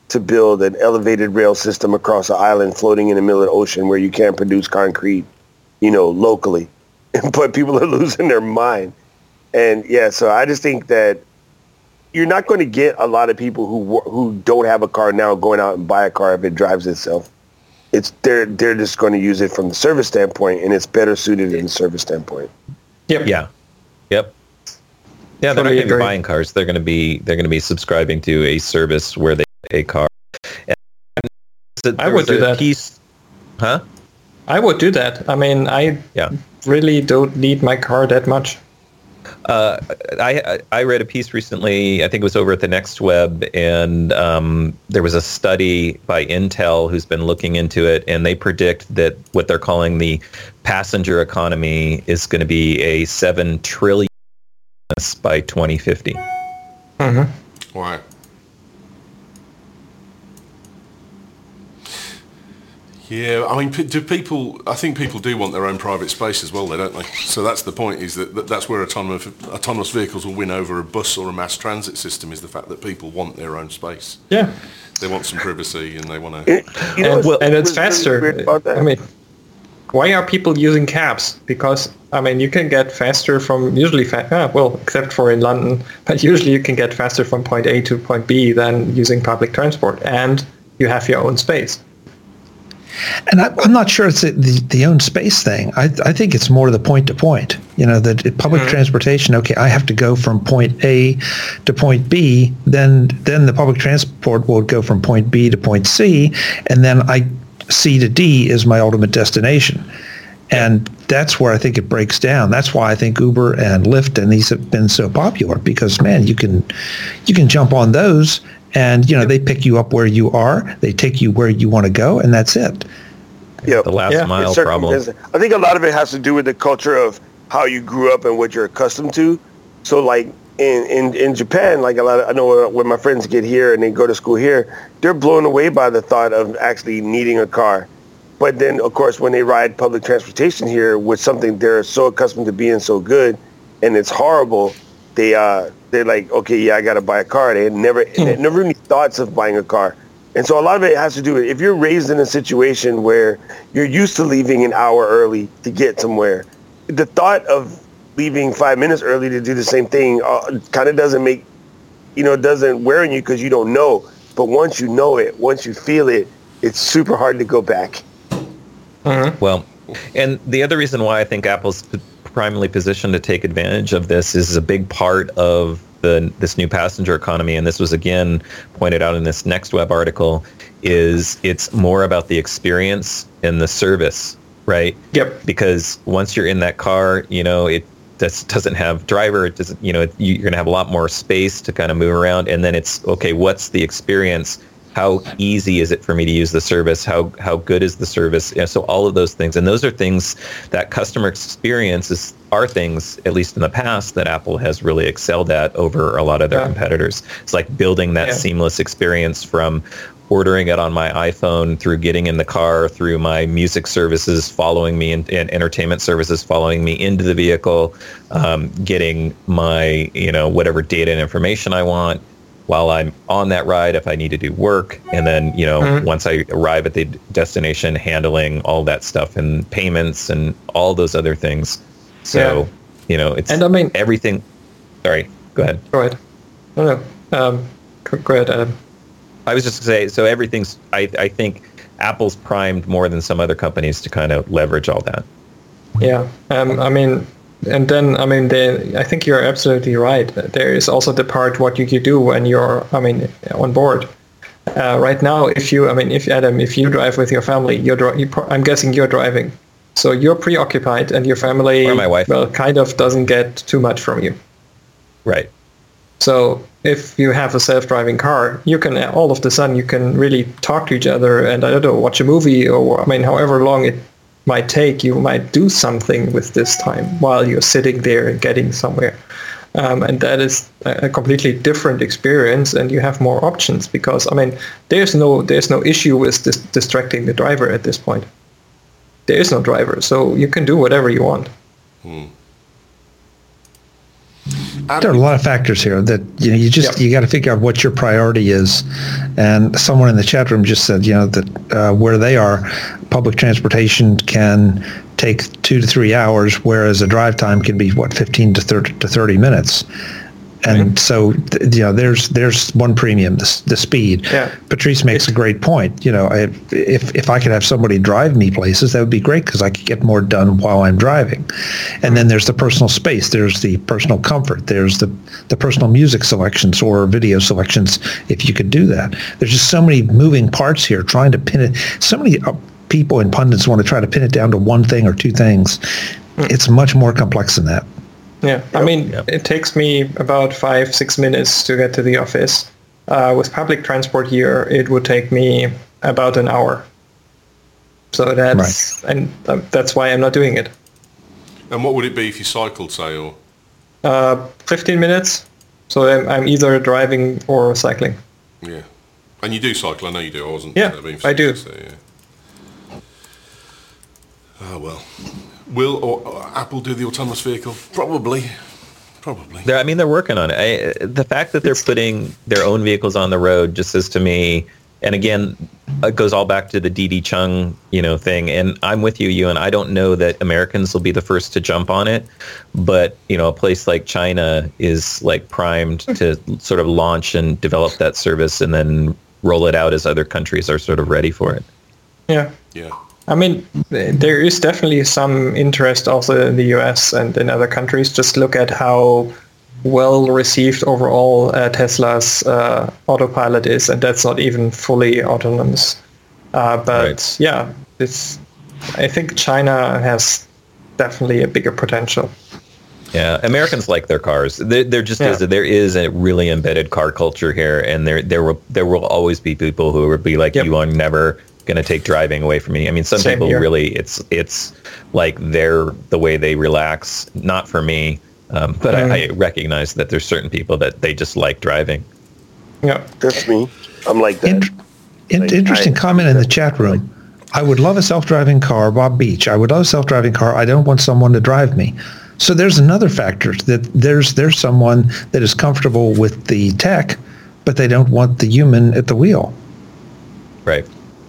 to build an elevated rail system across an island floating in the middle of the ocean where you can't produce concrete, you know, locally. But people are losing their mind. And yeah, so I just think that you're not going to get a lot of people who who don't have a car now going out and buy a car if it drives itself. It's they're they're just going to use it from the service standpoint, and it's better suited in the service standpoint. Yep. Yeah. Yep. Yeah, they're Totally not going to be agree. buying cars. They're going to be they're going to be subscribing to a service where they get a car. And so I would there do was a that. Piece, huh? I would do that. I mean, I Yeah. really don't need my car that much. Uh, I I read a piece recently. I think it was over at the Next Web, and um, there was a study by Intel who's been looking into it, and they predict that what they're calling the passenger economy is going to be a seven trillion by twenty fifty. Mm-hmm. Wow. Yeah, I mean, p- do people? I think people do want their own private space as well, though, don't they? So that's the point. Is that, that that's where autonomous autonomous vehicles will win over a bus or a mass transit system? Is the fact that people want their own space. Yeah. They want some privacy and they want to. It, you know, And, what's- and it's what's really faster. weird about that? I mean, why are people using cabs? Because, I mean, you can get faster from, usually, fa- ah, well, except for in London, but usually you can get faster from point A to point B than using public transport. And you have your own space. And I, I'm not sure it's the, the, the own space thing. I, I think it's more the point to point. You know, that it- public Mm-hmm. transportation. Okay, I have to go from point A to point B. Then then the public transport will go from point B to point C, and then I C to D is my ultimate destination. And that's where I think it breaks down. That's why I think Uber and Lyft and these have been so popular, because man, you can you can jump on those. And, you know, they pick you up where you are. They take you where you want to go, and that's it. Yep. The last Yeah. mile It's problem. circumvention. I think a lot of it has to do with the culture of how you grew up and what you're accustomed to. So, like, in, in, in Japan, like a lot of, I know when my friends get here and they go to school here, they're blown away by the thought of actually needing a car. But then, of course, when they ride public transportation here with something they're so accustomed to being so good and it's horrible, they, uh, they're like, okay, yeah, I got to buy a car. They had never, they had never any thoughts of buying a car. And so a lot of it has to do with if you're raised in a situation where you're used to leaving an hour early to get somewhere, the thought of leaving five minutes early to do the same thing uh, kind of doesn't make, you know, doesn't wear on you because you don't know. But once you know it, once you feel it, it's super hard to go back. Well, and the other reason why I think Apple's p- primarily positioned to take advantage of this is a big part of the this new passenger economy, and this was again pointed out in this Next Web article, is it's more about the experience and the service, right? Yep. Because once you're in that car, you know, it just doesn't have driver, it doesn't, you know, it, you're going to have a lot more space to kind of move around, and then it's, okay, what's the experience? How easy is it for me to use the service? How how good is the service? You know, so all of those things, and those are things that customer experiences are things, at least in the past, that Apple has really excelled at over a lot of their Yeah. competitors. It's like building that Yeah. seamless experience from ordering it on my iPhone, through getting in the car, through my music services following me, and, and entertainment services following me into the vehicle, um, getting my, you know, whatever data and information I want while I'm on that ride if I need to do work. And then, you know, Mhm. once I arrive at the destination, handling all that stuff and payments and all those other things. So, Yeah. you know, it's And I mean- everything. Sorry, go ahead. Go ahead. No, no. Um, go go ahead, Adam. I was just going to say, so everything's, I, I think Apple's primed more than some other companies to kind of leverage all that. Yeah, um, I mean, and then I mean, the, I think you're absolutely right. There is also the part what you, you do when you're, I mean, on board. Uh, right now, if you, I mean, if Adam, if you drive with your family, you're, dri- you, pro- I'm guessing you're driving, so you're preoccupied, and your family, Or my wife. well, kind of doesn't get too much from you. Right. So if you have a self-driving car, you can all of a sudden you can really talk to each other and, I don't know, watch a movie, or I mean, however long it might take, you might do something with this time while you're sitting there and getting somewhere. Um, and that is a a completely different experience, and you have more options because, I mean, there's no there's no issue with dis- distracting the driver at this point. There is no driver, so you can do whatever you want. there are a lot of factors here that you know you just Yep. you got to figure out what your priority is. And someone in the chat room just said, you know, that uh, where they are, public transportation can take two to three hours, whereas a drive time can be what fifteen to thirty to thirty minutes. And so, th- you know, there's there's one premium, the, s- the speed. Yeah. Patrice makes a great point. You know, if if if I could have somebody drive me places, that would be great because I could get more done while I'm driving. And then there's the personal space. There's the personal comfort. There's the the personal music selections or video selections if you could do that. There's just so many moving parts here trying to pin it. So many uh, people and pundits want to try to pin it down to one thing or two things. It's much more complex than that. Yeah, I mean, Yep. it takes me about five, six minutes to get to the office. Uh, with public transport here, it would take me about an hour. So that's and uh, that's why I'm not doing it. And what would it be if you cycled, say, or? Uh, fifteen minutes. So I'm, I'm either driving or cycling. Yeah. And you do cycle, I know you do. I wasn't. Yeah, uh, being I do. facetious there, yeah. Oh, well. Will or, or Apple do the autonomous vehicle? Probably. Probably. They're, I mean, they're working on it. I, the fact that they're putting their own vehicles on the road just says to me, and again, it goes all back to the Didi Chung, you know, thing. And I'm with you, Ewan. I don't know that Americans will be the first to jump on it, but you know, a place like China is like primed to sort of launch and develop that service, and then roll it out as other countries are sort of ready for it. Yeah. Yeah. I mean, there is definitely some interest also in the U S and in other countries. Just look at how well received overall uh, Tesla's uh, autopilot is, and that's not even fully autonomous. Uh, but Right. yeah, it's. I think China has definitely a bigger potential. Yeah, Americans like their cars. There, there just Yeah. is there is a really embedded car culture here, and there there will there will always be people who will be like, Yep. you are never going to take driving away from me. I mean, some Same people here. really it's it's like they're the way they relax. Not for me, um, but Mm. I, I recognize that there's certain people that they just like driving. Yeah. That's me. I'm like that. Int- in- Like, interesting I- comment in the chat room. I would love a self-driving car, Bob Beach. I would love a self-driving car. I don't want someone to drive me. So there's another factor that there's there's someone that is comfortable with the tech, but they don't want the human at the wheel. Right.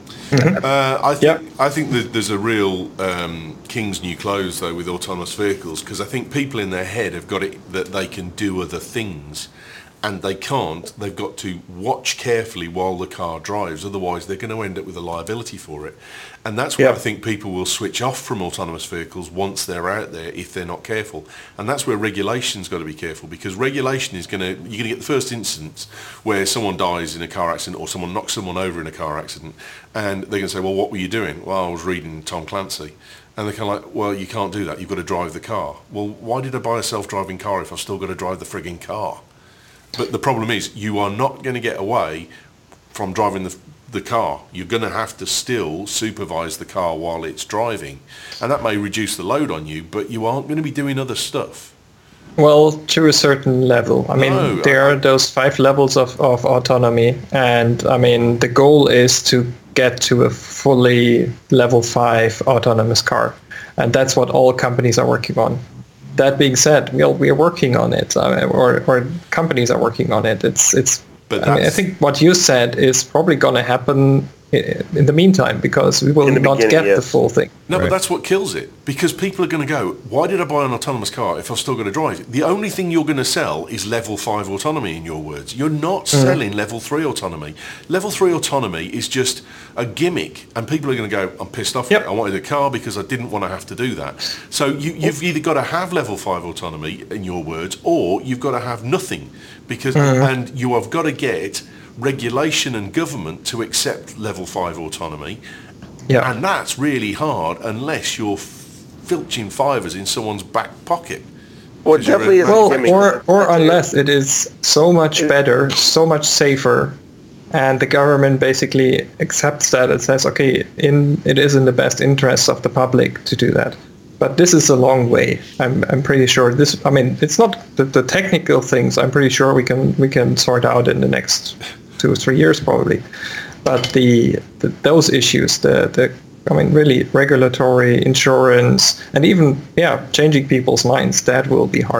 Uh, I think Yep. I think that there's a real um, king's new clothes though with autonomous vehicles, because I think people in their head have got it that they can do other things, and they can't. They've got to watch carefully while the car drives, otherwise they're going to end up with a liability for it. And that's where Yep. I think people will switch off from autonomous vehicles once they're out there if they're not careful. And that's where regulation's got to be careful, because regulation is going to, you're going to get the first instance where someone dies in a car accident or someone knocks someone over in a car accident, and they're going to say, well, what were you doing? Well, I was reading Tom Clancy. And they're kind of like, well, you can't do that. You've got to drive the car. Well, why did I buy a self-driving car if I've still got to drive the frigging car? But the problem is, you are not going to get away from driving the the car. You're going to have to still supervise the car while it's driving, and that may reduce the load on you, but you aren't going to be doing other stuff. Well, to a certain level. I mean, No, there I- are those five levels of, of autonomy, and I mean, the goal is to get to a fully level five autonomous car, and that's what all companies are working on. That being said, we are, we are working on it, uh, or, or companies are working on it. It's it's. But I, mean, I that's- think what you said is probably going to happen i- in the meantime, because we will In the not beginning, get the yes. full thing. No, Right. but that's what kills it, because people are going to go, why did I buy an autonomous car if I've still got to drive it? The only thing you're going to sell is level five autonomy, in your words. You're not selling level three autonomy. Level three autonomy is just a gimmick, and people are going to go, I'm pissed off. Yep. With it. I wanted a car because I didn't want to have to do that. So you, you've either got to have level five autonomy, in your words, or you've got to have nothing, because and you have got to get regulation and government to accept level five autonomy. Yeah. And that's really hard unless you're filching fivers in someone's back pocket. Well, it Because you're definitely a- is a Well, gimmick. or or That's it. unless it is so much better, so much safer, and the government basically accepts that and says, okay, in it is in the best interest of the public to do that. But this is a long way. I'm I'm pretty sure this. I mean, it's not the, the technical things. I'm pretty sure we can we can sort out in the next two or three years probably. But the, the those issues, the the I mean, really regulatory, insurance, and even yeah, changing people's minds, that will be hard.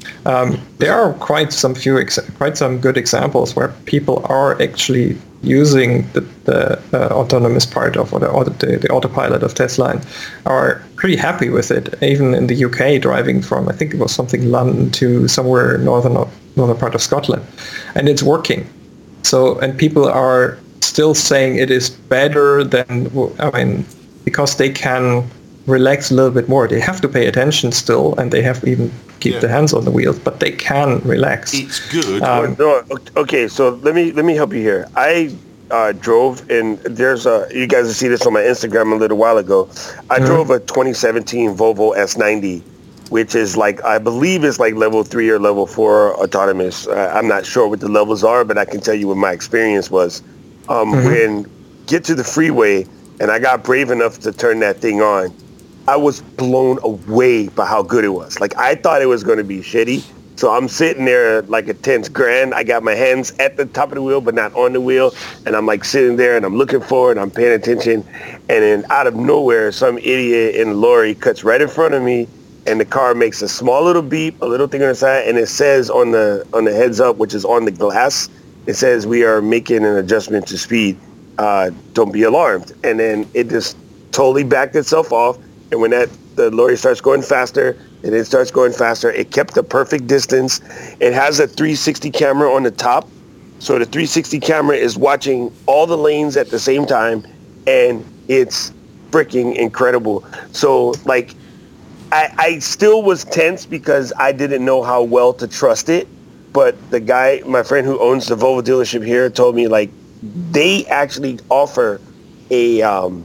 Um, there are quite some few, ex- quite some good examples where people are actually using the, the uh, autonomous part of or the, auto, the, the autopilot of Tesla and are pretty happy with it. Even in the U K, driving from I think it was something London to somewhere northern northern part of Scotland, and it's working. So and people are still saying it is better than I mean because they can relax a little bit more. They have to pay attention still, and they have to even keep Yeah. their hands on the wheels, but they can relax. It's good. Um, No, okay, so let me let me help you here. I uh, drove, and there's a you guys will see this on my Instagram a little while ago. I drove a twenty seventeen Volvo S ninety, which is like I believe is like level three or level four autonomous. Uh, I'm not sure what the levels are, but I can tell you what my experience was. Um, When get to the freeway, and I got brave enough to turn that thing on, I was blown away by how good it was. Like I thought it was going to be shitty. So I'm sitting there like a tense grand. I got my hands at the top of the wheel, but not on the wheel. And I'm like sitting there and I'm looking forward. I'm paying attention. And then out of nowhere, some idiot in a lorry cuts right in front of me. And the car makes a small little beep, a little thing on the side. And it says on the on the heads up, which is on the glass, it says we are making an adjustment to speed. Uh, don't be alarmed. And then it just totally backed itself off. And when that the lorry starts going faster, and it starts going faster, it kept the perfect distance. It has a three sixty camera on the top. So the three sixty camera is watching all the lanes at the same time, and it's freaking incredible. So like, I, I still was tense because I didn't know how well to trust it. But the guy, my friend who owns the Volvo dealership here, told me like they actually offer a um,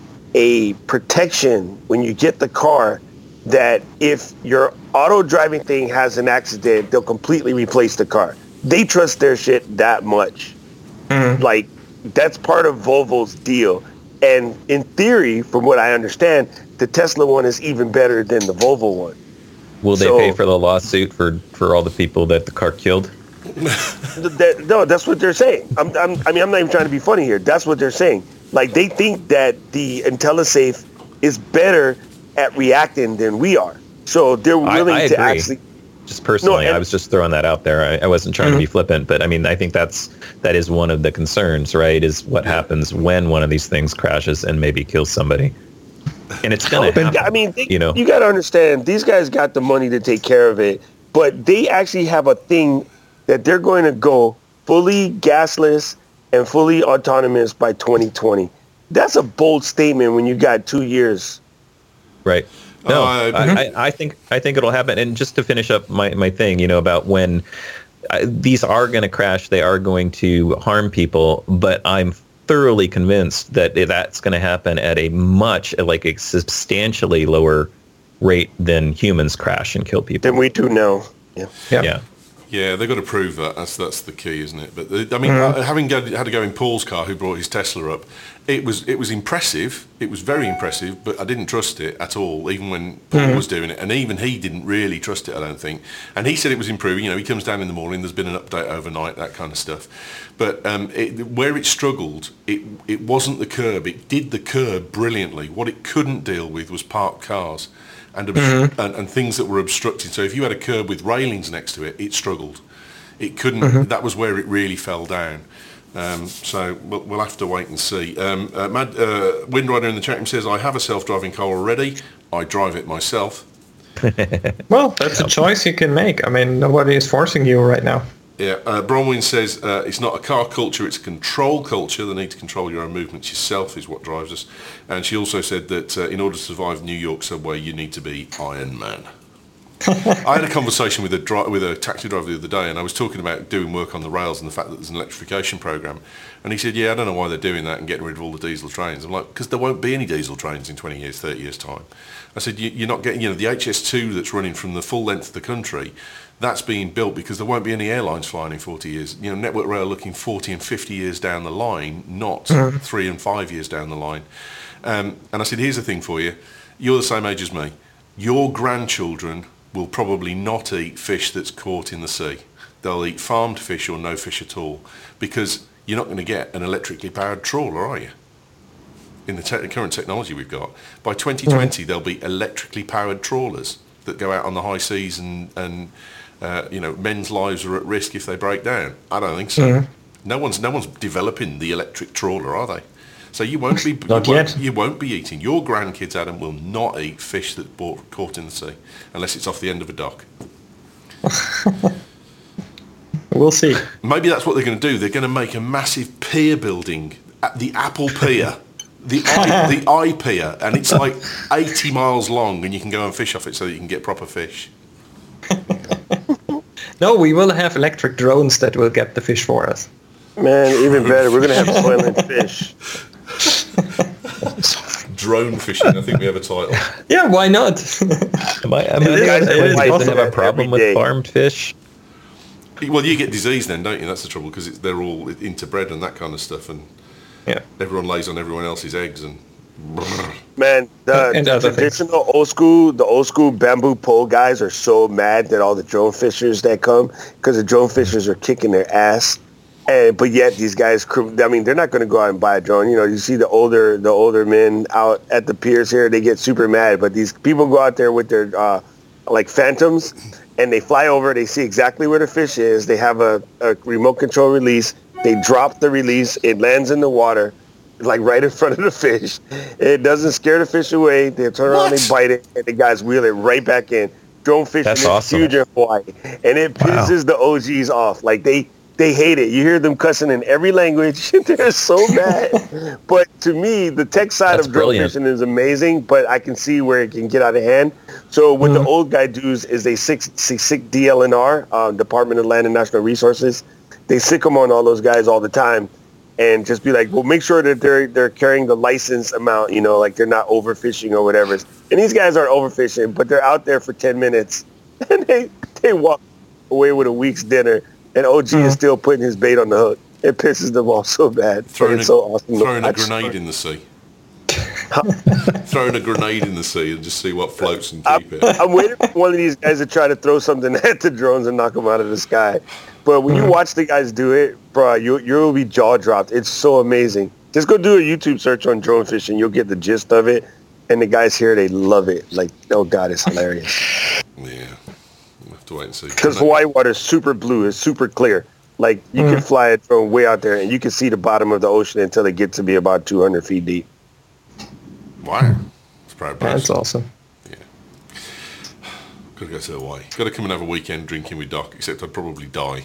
a protection when you get the car that if your auto driving thing has an accident, they'll completely replace the car. They trust their shit that much. Mm-hmm. Like that's part of Volvo's deal. And in theory, from what I understand, the Tesla one is even better than the Volvo one. Will they So- pay for the lawsuit for, for all the people that the car killed? That, no, that's what they're saying. I'm, I'm, I mean, I'm not even trying to be funny here. That's what they're saying. Like, they think that the IntelliSafe is better at reacting than we are. So they're willing I, I to agree. actually... Just personally, No, and- I was just throwing that out there. I, I wasn't trying Mm-hmm. to be flippant, but I mean, I think that's that is one of the concerns, right? Is what happens when one of these things crashes and maybe kills somebody, and it's gonna happen. I mean, they, you know, you got to understand, these guys got the money to take care of it, but they actually have a thing that they're going to go fully gasless and fully autonomous by twenty twenty. That's a bold statement when you got two years. right? No, Oh, I I, agree. I, I think I think it'll happen. And just to finish up my, my thing, you know, about when uh, these are going to crash, they are going to harm people, but I'm thoroughly convinced that that's going to happen at a much, like a substantially lower rate than humans crash and kill people. Than we do now. Yeah. Yeah. Yeah. Yeah, they've got to prove that. That's that's the key, isn't it? But the, I mean, uh, having go, had to go in Paul's car, who brought his Tesla up, it was it was impressive. It was very impressive, but I didn't trust it at all, even when Paul was doing it, and even he didn't really trust it. I don't think. And he said it was improving. You know, he comes down in the morning. There's been an update overnight, that kind of stuff. But um, it, where it struggled, it it wasn't the curb. It did the curb brilliantly. What it couldn't deal with was parked cars. And, obstru- and and things that were obstructing. So if you had a curb with railings next to it, it struggled. It couldn't. That was where it really fell down. Um, so we'll, we'll have to wait and see. Um, uh, Mad, uh, Windrider in the chat room says, "I have a self-driving car already. I drive it myself." Well, that's a choice you can make. I mean, nobody is forcing you right now. Yeah, uh, Bronwyn says uh, it's not a car culture, it's a control culture. The need to control your own movements yourself is what drives us. And she also said that uh, in order to survive New York subway, you need to be Iron Man. I had a conversation with a dri- with a taxi driver the other day, and I was talking about doing work on the rails and the fact that there's an electrification program. And he said, yeah, I don't know why they're doing that and getting rid of all the diesel trains. I'm like, because there won't be any diesel trains in twenty years, thirty years' time. I said, you, you're not getting, you know, the H S two that's running from the full length of the country, that's being built because there won't be any airlines flying in forty years. You know, Network Rail looking forty and fifty years down the line, not mm-hmm. three and five years down the line. Um, and I said, here's the thing for you. You're the same age as me. Your grandchildren will probably not eat fish that's caught in the sea. They'll eat farmed fish or no fish at all because you're not going to get an electrically powered trawler, are you? In the te- current technology we've got. By twenty twenty, mm-hmm. there'll be electrically powered trawlers that go out on the high seas and, and uh, you know, men's lives are at risk if they break down. I don't think so. Mm-hmm. No one's no one's developing the electric trawler, are they? So you won't be Not you, won't, yet. you won't be eating. Your grandkids, Adam, will not eat fish that's bought, caught in the sea unless it's off the end of a dock. We'll see. Maybe that's what they're going to do. They're going to make a massive pier building, at the Apple Pier, the I, the I Pier, and it's like eighty miles long, and you can go and fish off it so that you can get proper fish. No, we will have electric drones that will get the fish for us. Man, even better. We're gonna have Soylent fish. Drone fishing. I think we have a title. Yeah, why not? Am I, am I, These guys am I are supposed to have a every problem with day. farmed fish? Well, you get disease then, don't you? That's the trouble because it's, they're all interbred and that kind of stuff, and Yeah. everyone lays on everyone else's eggs and. Man, the, And the other things. traditional old school, the old school bamboo pole guys are so mad that all the drone fishers that come, because the drone fishers are kicking their ass. And, but yet these guys, cr- I mean, they're not going to go out and buy a drone. You know, you see the older, the older men out at the piers here, they get super mad. But these people go out there with their uh, like Phantoms, and they fly over. They see exactly where the fish is. They have a, a remote control release. They drop the release. It lands in the water, like right in front of the fish. It doesn't scare the fish away. They turn around, What? they bite it, and the guys wheel it right back in. Drone fishing That's is awesome. huge in Hawaii, and it Wow. pisses the O Gs off. Like they. They hate it. You hear them cussing in every language. They're so mad. But to me, the tech side That's of drone brilliant. fishing is amazing, but I can see where it can get out of hand. So what Mm-hmm. the old guy does is they sick, sick, sick D L N R, uh, Department of Land and Natural Resources. They sick them on all those guys all the time and just be like, well, make sure that they're they're carrying the license amount, you know, like they're not overfishing or whatever. And these guys aren't overfishing, but they're out there for ten minutes and they, they walk away with a week's dinner. And O G is still putting his bait on the hook. It pisses them off so bad. But Throwing, it's a, so awesome. to throwing a watch. grenade in the sea. Throwing a grenade in the sea and just see what floats and I'm, keep it. I'm waiting for one of these guys to try to throw something at the drones and knock them out of the sky. But when you watch the guys do it, bro, you you'll be jaw dropped. It's so amazing. Just go do a YouTube search on drone fishing. You'll get the gist of it. And the guys here, they love it. Like, oh God, it's hilarious. Yeah, we'll have to wait and see. Because Hawaii water is super blue. It's super clear. Like, you can fly a drone way out there, and you can see the bottom of the ocean until it gets to be about two hundred feet deep. Wow, it's proud That's boast. awesome. Got to go to Hawaii. Got to come and have a weekend drinking with Doc. Except I'd probably die.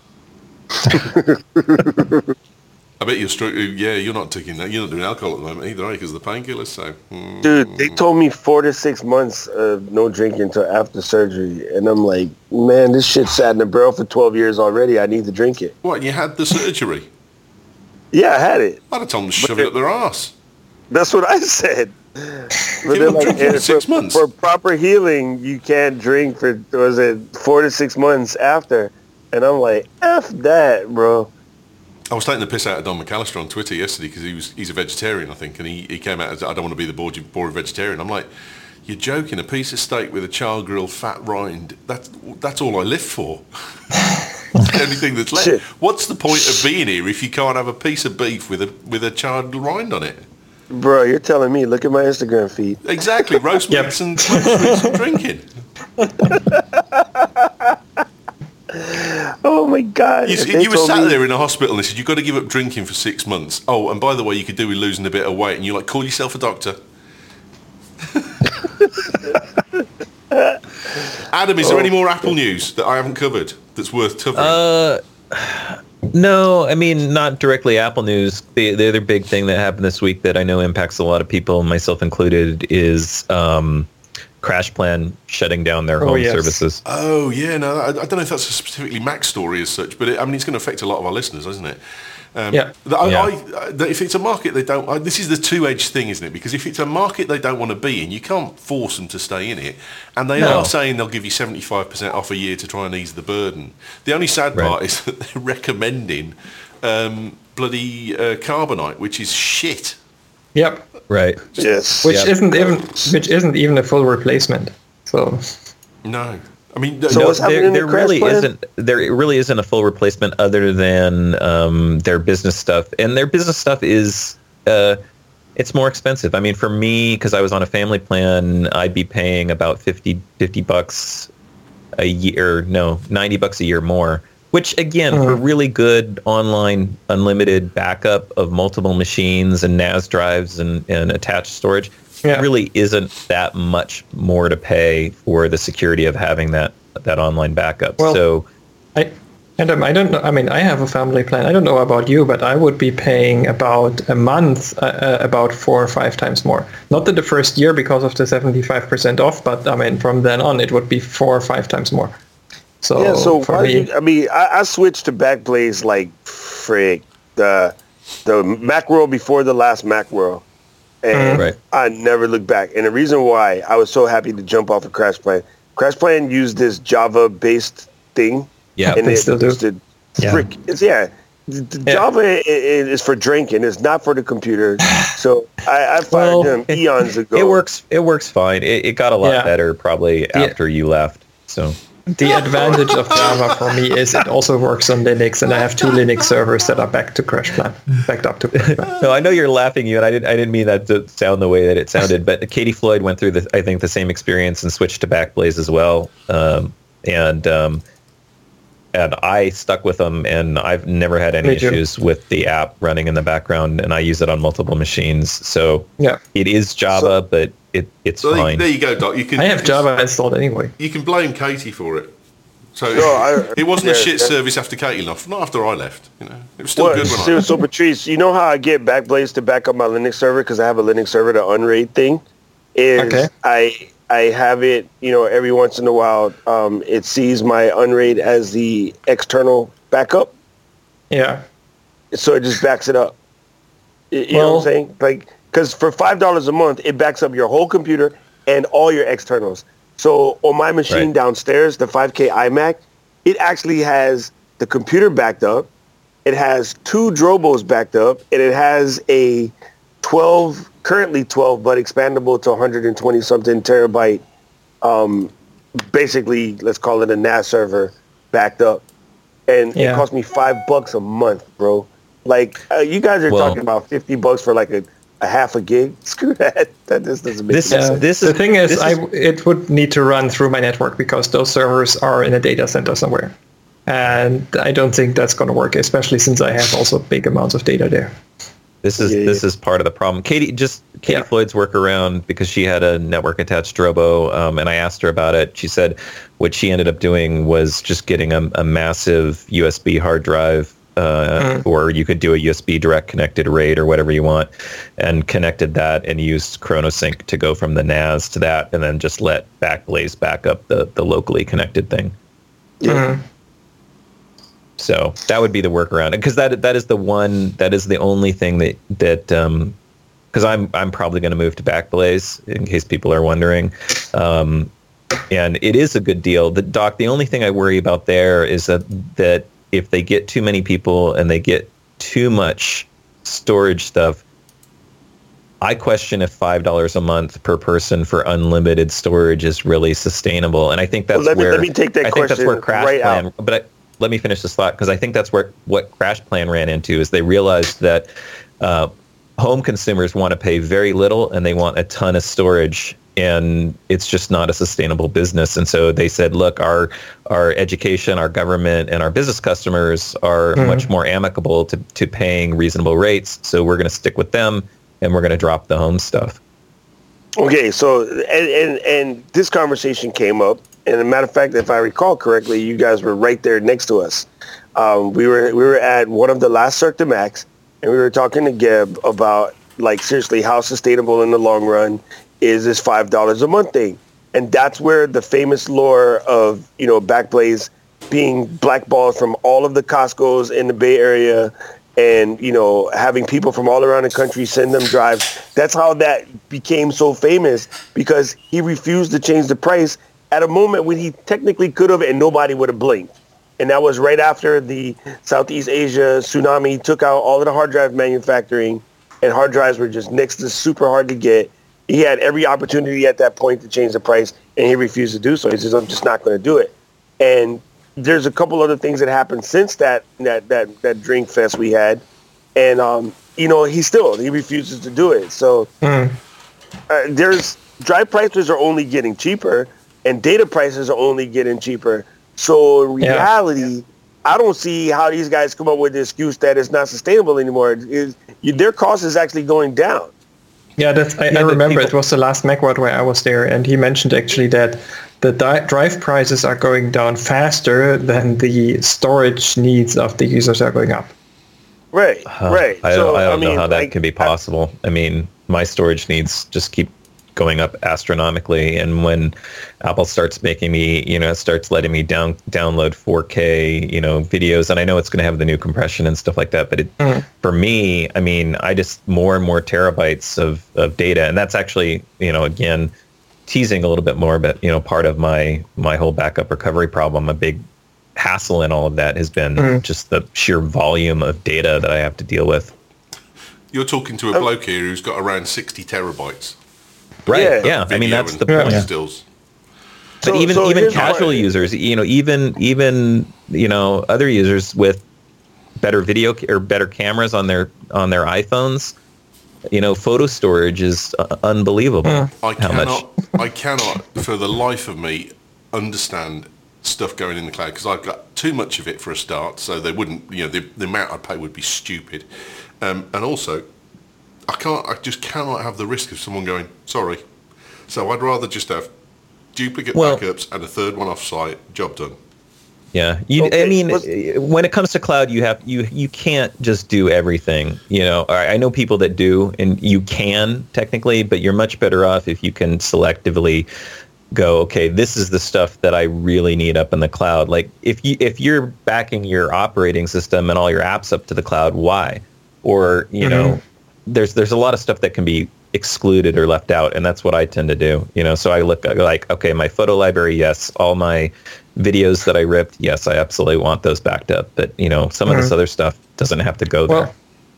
I bet you're stru- Yeah, you're not taking that. You're not doing alcohol at the moment either, are you? Because of the painkillers. So, mm. Dude, they told me four to six months of no drinking until after surgery. And I'm like, man, this shit sat in the barrel for twelve years already. I need to drink it. What? You had the surgery? Yeah, I had it. I'd have told them to shove it up their arse. That's what I said. But Give they're them drinking for eh, six for, months. for proper healing, you can't drink for, was it four to six months after? And I'm like, F that, bro. I was taking the piss out of Don McAllister on Twitter yesterday because he was he's a vegetarian, I think, and he, he came out as, I don't want to be the boring, boring vegetarian. I'm like, you're joking, a piece of steak with a charred grilled fat rind, that's, that's all I live for. It's the only thing that's left. Shit. What's the point of being here if you can't have a piece of beef with a with a charred rind on it? Bro, you're telling me, look at my Instagram feed. Exactly, roast Yep. meats and roast meats and drinking. Oh my God. You, If they you were told sat me- there in a hospital and they said, you've got to give up drinking for six months. Oh, and by the way, you could do with losing a bit of weight. And you're like, call yourself a doctor. Adam, is there Oh. any more Apple news that I haven't covered that's worth covering? Uh, no, I mean, not directly Apple News. The, the other big thing that happened this week that I know impacts a lot of people, myself included, is um, CrashPlan shutting down their Oh, home yes. services. Oh, yeah, no, I, I don't know if that's a specifically Mac story as such, but it, I mean, it's going to affect a lot of our listeners, isn't it? Um, Yeah. th- I, Yeah. I, th- if it's a market they don't, I, this is the two-edged thing, isn't it? Because if it's a market they don't want to be in, you can't force them to stay in it. And they No. are saying they'll give you seventy-five percent off a year to try and ease the burden. The only sad Right. part is that they're recommending um, bloody uh, Carbonite, which is shit. Yep. Right. Yes. Which Yeah. isn't even which isn't even a full replacement. So No. I mean, th- So no, what's happening there, in the there crash really plan? isn't there really isn't a full replacement other than um, their business stuff, and their business stuff is uh, it's more expensive. I mean, for me, because I was on a family plan, I'd be paying about fifty, fifty bucks a year, no, ninety bucks a year more. Which again, Uh-huh. for really good online unlimited backup of multiple machines and N A S drives and, and attached storage, Yeah. really isn't that much more to pay for the security of having that that online backup. Well, so, I and um, I don't know. I mean, I have a family plan. I don't know about you, but I would be paying about a month, uh, uh, about four or five times more. Not that the first year because of the seventy-five percent off, but I mean, from then on, it would be four or five times more. So, Yeah, so for why me, did you, I mean, I, I switched to Backblaze like frick the the Macworld before the last Macworld, and Right. I never looked back. And the reason why I was so happy to jump off of CrashPlan, CrashPlan used this Java-based thing, yeah, and they it still do. used to Yeah. frick. It's yeah. The the Yeah. Java i- i- is for drinking. It's not for the computer. So I, I fired Well, them eons ago. it works. It works fine. It, it got a lot Yeah. better probably after you left. So. the advantage of Java for me is it also works on Linux, and I have two Linux servers that are back to CrashPlan, backed up to CrashPlan. No, I know you're laughing, you, and I didn't. I didn't mean that to sound the way that it sounded. But Katie Floyd went through the, I think, the same experience and switched to Backblaze as well. Um, and um, and I stuck with them, and I've never had any Me too. issues with the app running in the background, and I use it on multiple machines. So Yeah, it is Java, So- but it it's So there, fine. there you go, Doc. You can. I have Java installed anyway. You can blame Katie for it. So No, I- it wasn't a yeah, shit that- service after Katie left. Not after I left. You know, it was still Well, good when I so, left. so Patrice, you know how I get Backblaze to back up my Linux server because I have a Linux server, the Unraid thing. Is Okay. I I have it, you know, every once in a while, um, it sees my Unraid as the external backup, Yeah, so it just backs it up. Y- You know what Well- I'm saying? Like, because for five dollars a month, it backs up your whole computer and all your externals. So on my machine Right. downstairs, the five K iMac, it actually has the computer backed up. It has two Drobos backed up, and it has a twelve, currently twelve, but expandable to one hundred twenty something terabyte. Um, basically, let's call it a N A S server backed up, and Yeah. it cost me five bucks a month, bro. Like uh, you guys are Well- talking about fifty bucks for like a, a half a gig. Screw that. That just doesn't make This any is- sense. this the thing is, this I is- it would need to run through my network because those servers are in a data center somewhere, and I don't think that's going to work, especially since I have also big amounts of data there. This is Yeah, this yeah. is part of the problem. Katie just Katie Yeah. Floyd's workaround because she had a network attached Drobo, um, and I asked her about it. She said what she ended up doing was just getting a, a massive U S B hard drive, uh, or you could do a U S B direct connected RAID or whatever you want, and connected that and used ChronoSync to go from the N A S to that, and then just let Backblaze back up the the locally connected thing. Mhm. So that would be the workaround, because that that is the one that is the only thing that that um because I'm I'm probably going to move to Backblaze in case people are wondering, um, and it is a good deal. The doc, the only thing I worry about there is that that if they get too many people and they get too much storage stuff, I question if five dollars a month per person for unlimited storage is really sustainable. And I think that's Well, let me- where let me take that I think that's where question Crash right Plan. out. But I, let me finish this thought, because I think that's where what Crash Plan ran into is they realized that uh, home consumers want to pay very little and they want a ton of storage, and it's just not a sustainable business. And so they said, look, our our education, our government, and our business customers are Mhm. much more amicable to, to paying reasonable rates. So we're going to stick with them, and we're going to drop the home stuff. Okay, so and, and and this conversation came up, and as a matter of fact, if I recall correctly, you guys were right there next to us. Um, we were we were at one of the last Cirque du Max, and we were talking to Geb about, like, seriously, how sustainable in the long run is this five dollars a month thing, and that's where the famous lore of, you know, Backblaze being blackballed from all of the Costco's in the Bay Area, and, you know, having people from all around the country send them drives. That's how that became so famous, because he refused to change the price at a moment when he technically could have, and nobody would have blinked. And that was right after the Southeast Asia tsunami took out all of the hard drive manufacturing, and hard drives were just next to super hard to get. He had every opportunity at that point to change the price, and he refused to do so. He says, I'm just not going to do it. And there's a couple other things that happened since that that that, that drink fest we had, and um, you know, he still he refuses to do it. So Mm. uh, there's drive prices are only getting cheaper, and data prices are only getting cheaper. So in reality, yeah. I don't see how these guys come up with the excuse that it's not sustainable anymore. It, it, their cost is actually going down. Yeah, that's, I, yeah, I remember people, it was the last Macworld where I was there, and he mentioned actually that the di- drive prices are going down faster than the storage needs of the users are going up. Right, uh, right. I, so, I don't I mean, know how that like, can be possible. I, I mean, my storage needs just keep going up astronomically, and when Apple starts making me, you know, starts letting me down download four K, you know, videos, and I know it's going to have the new compression and stuff like that, but it, mm. for me, I mean, I just more and more terabytes of, of data, and that's actually, you know, again, teasing a little bit more, but you know, part of my my whole backup recovery problem, a big hassle in all of that has been mm. just the sheer volume of data that I have to deal with. You're talking to a bloke here who's got around sixty terabytes. Right. Yeah. yeah. I mean, that's the point. Stills. But so, even so even casual my... users, you know, even even you know other users with better video or better cameras on their on their iPhones, you know, photo storage is uh, unbelievable. Mm. I how cannot, much? I cannot, for the life of me, understand stuff going in the cloud because I've got too much of it for a start. So they wouldn't, you know, the, the amount I pay would be stupid, um, and also. I can't. I just cannot have the risk of someone going, sorry. So I'd rather just have duplicate well, backups and a third one off-site. Job done. Yeah, you, okay. I mean, Let's, when it comes to cloud, you have you you can't just do everything. You know, I know people that do, and you can technically, but you're much better off if you can selectively go. Okay, this is the stuff that I really need up in the cloud. Like if you if you're backing your operating system and all your apps up to the cloud, why? Or you mm-hmm. know. There's there's a lot of stuff that can be excluded or left out, and that's what I tend to do. You know, so I look like, okay, my photo library, yes. All my videos that I ripped, yes, I absolutely want those backed up. But you know, some mm-hmm. of this other stuff doesn't have to go well,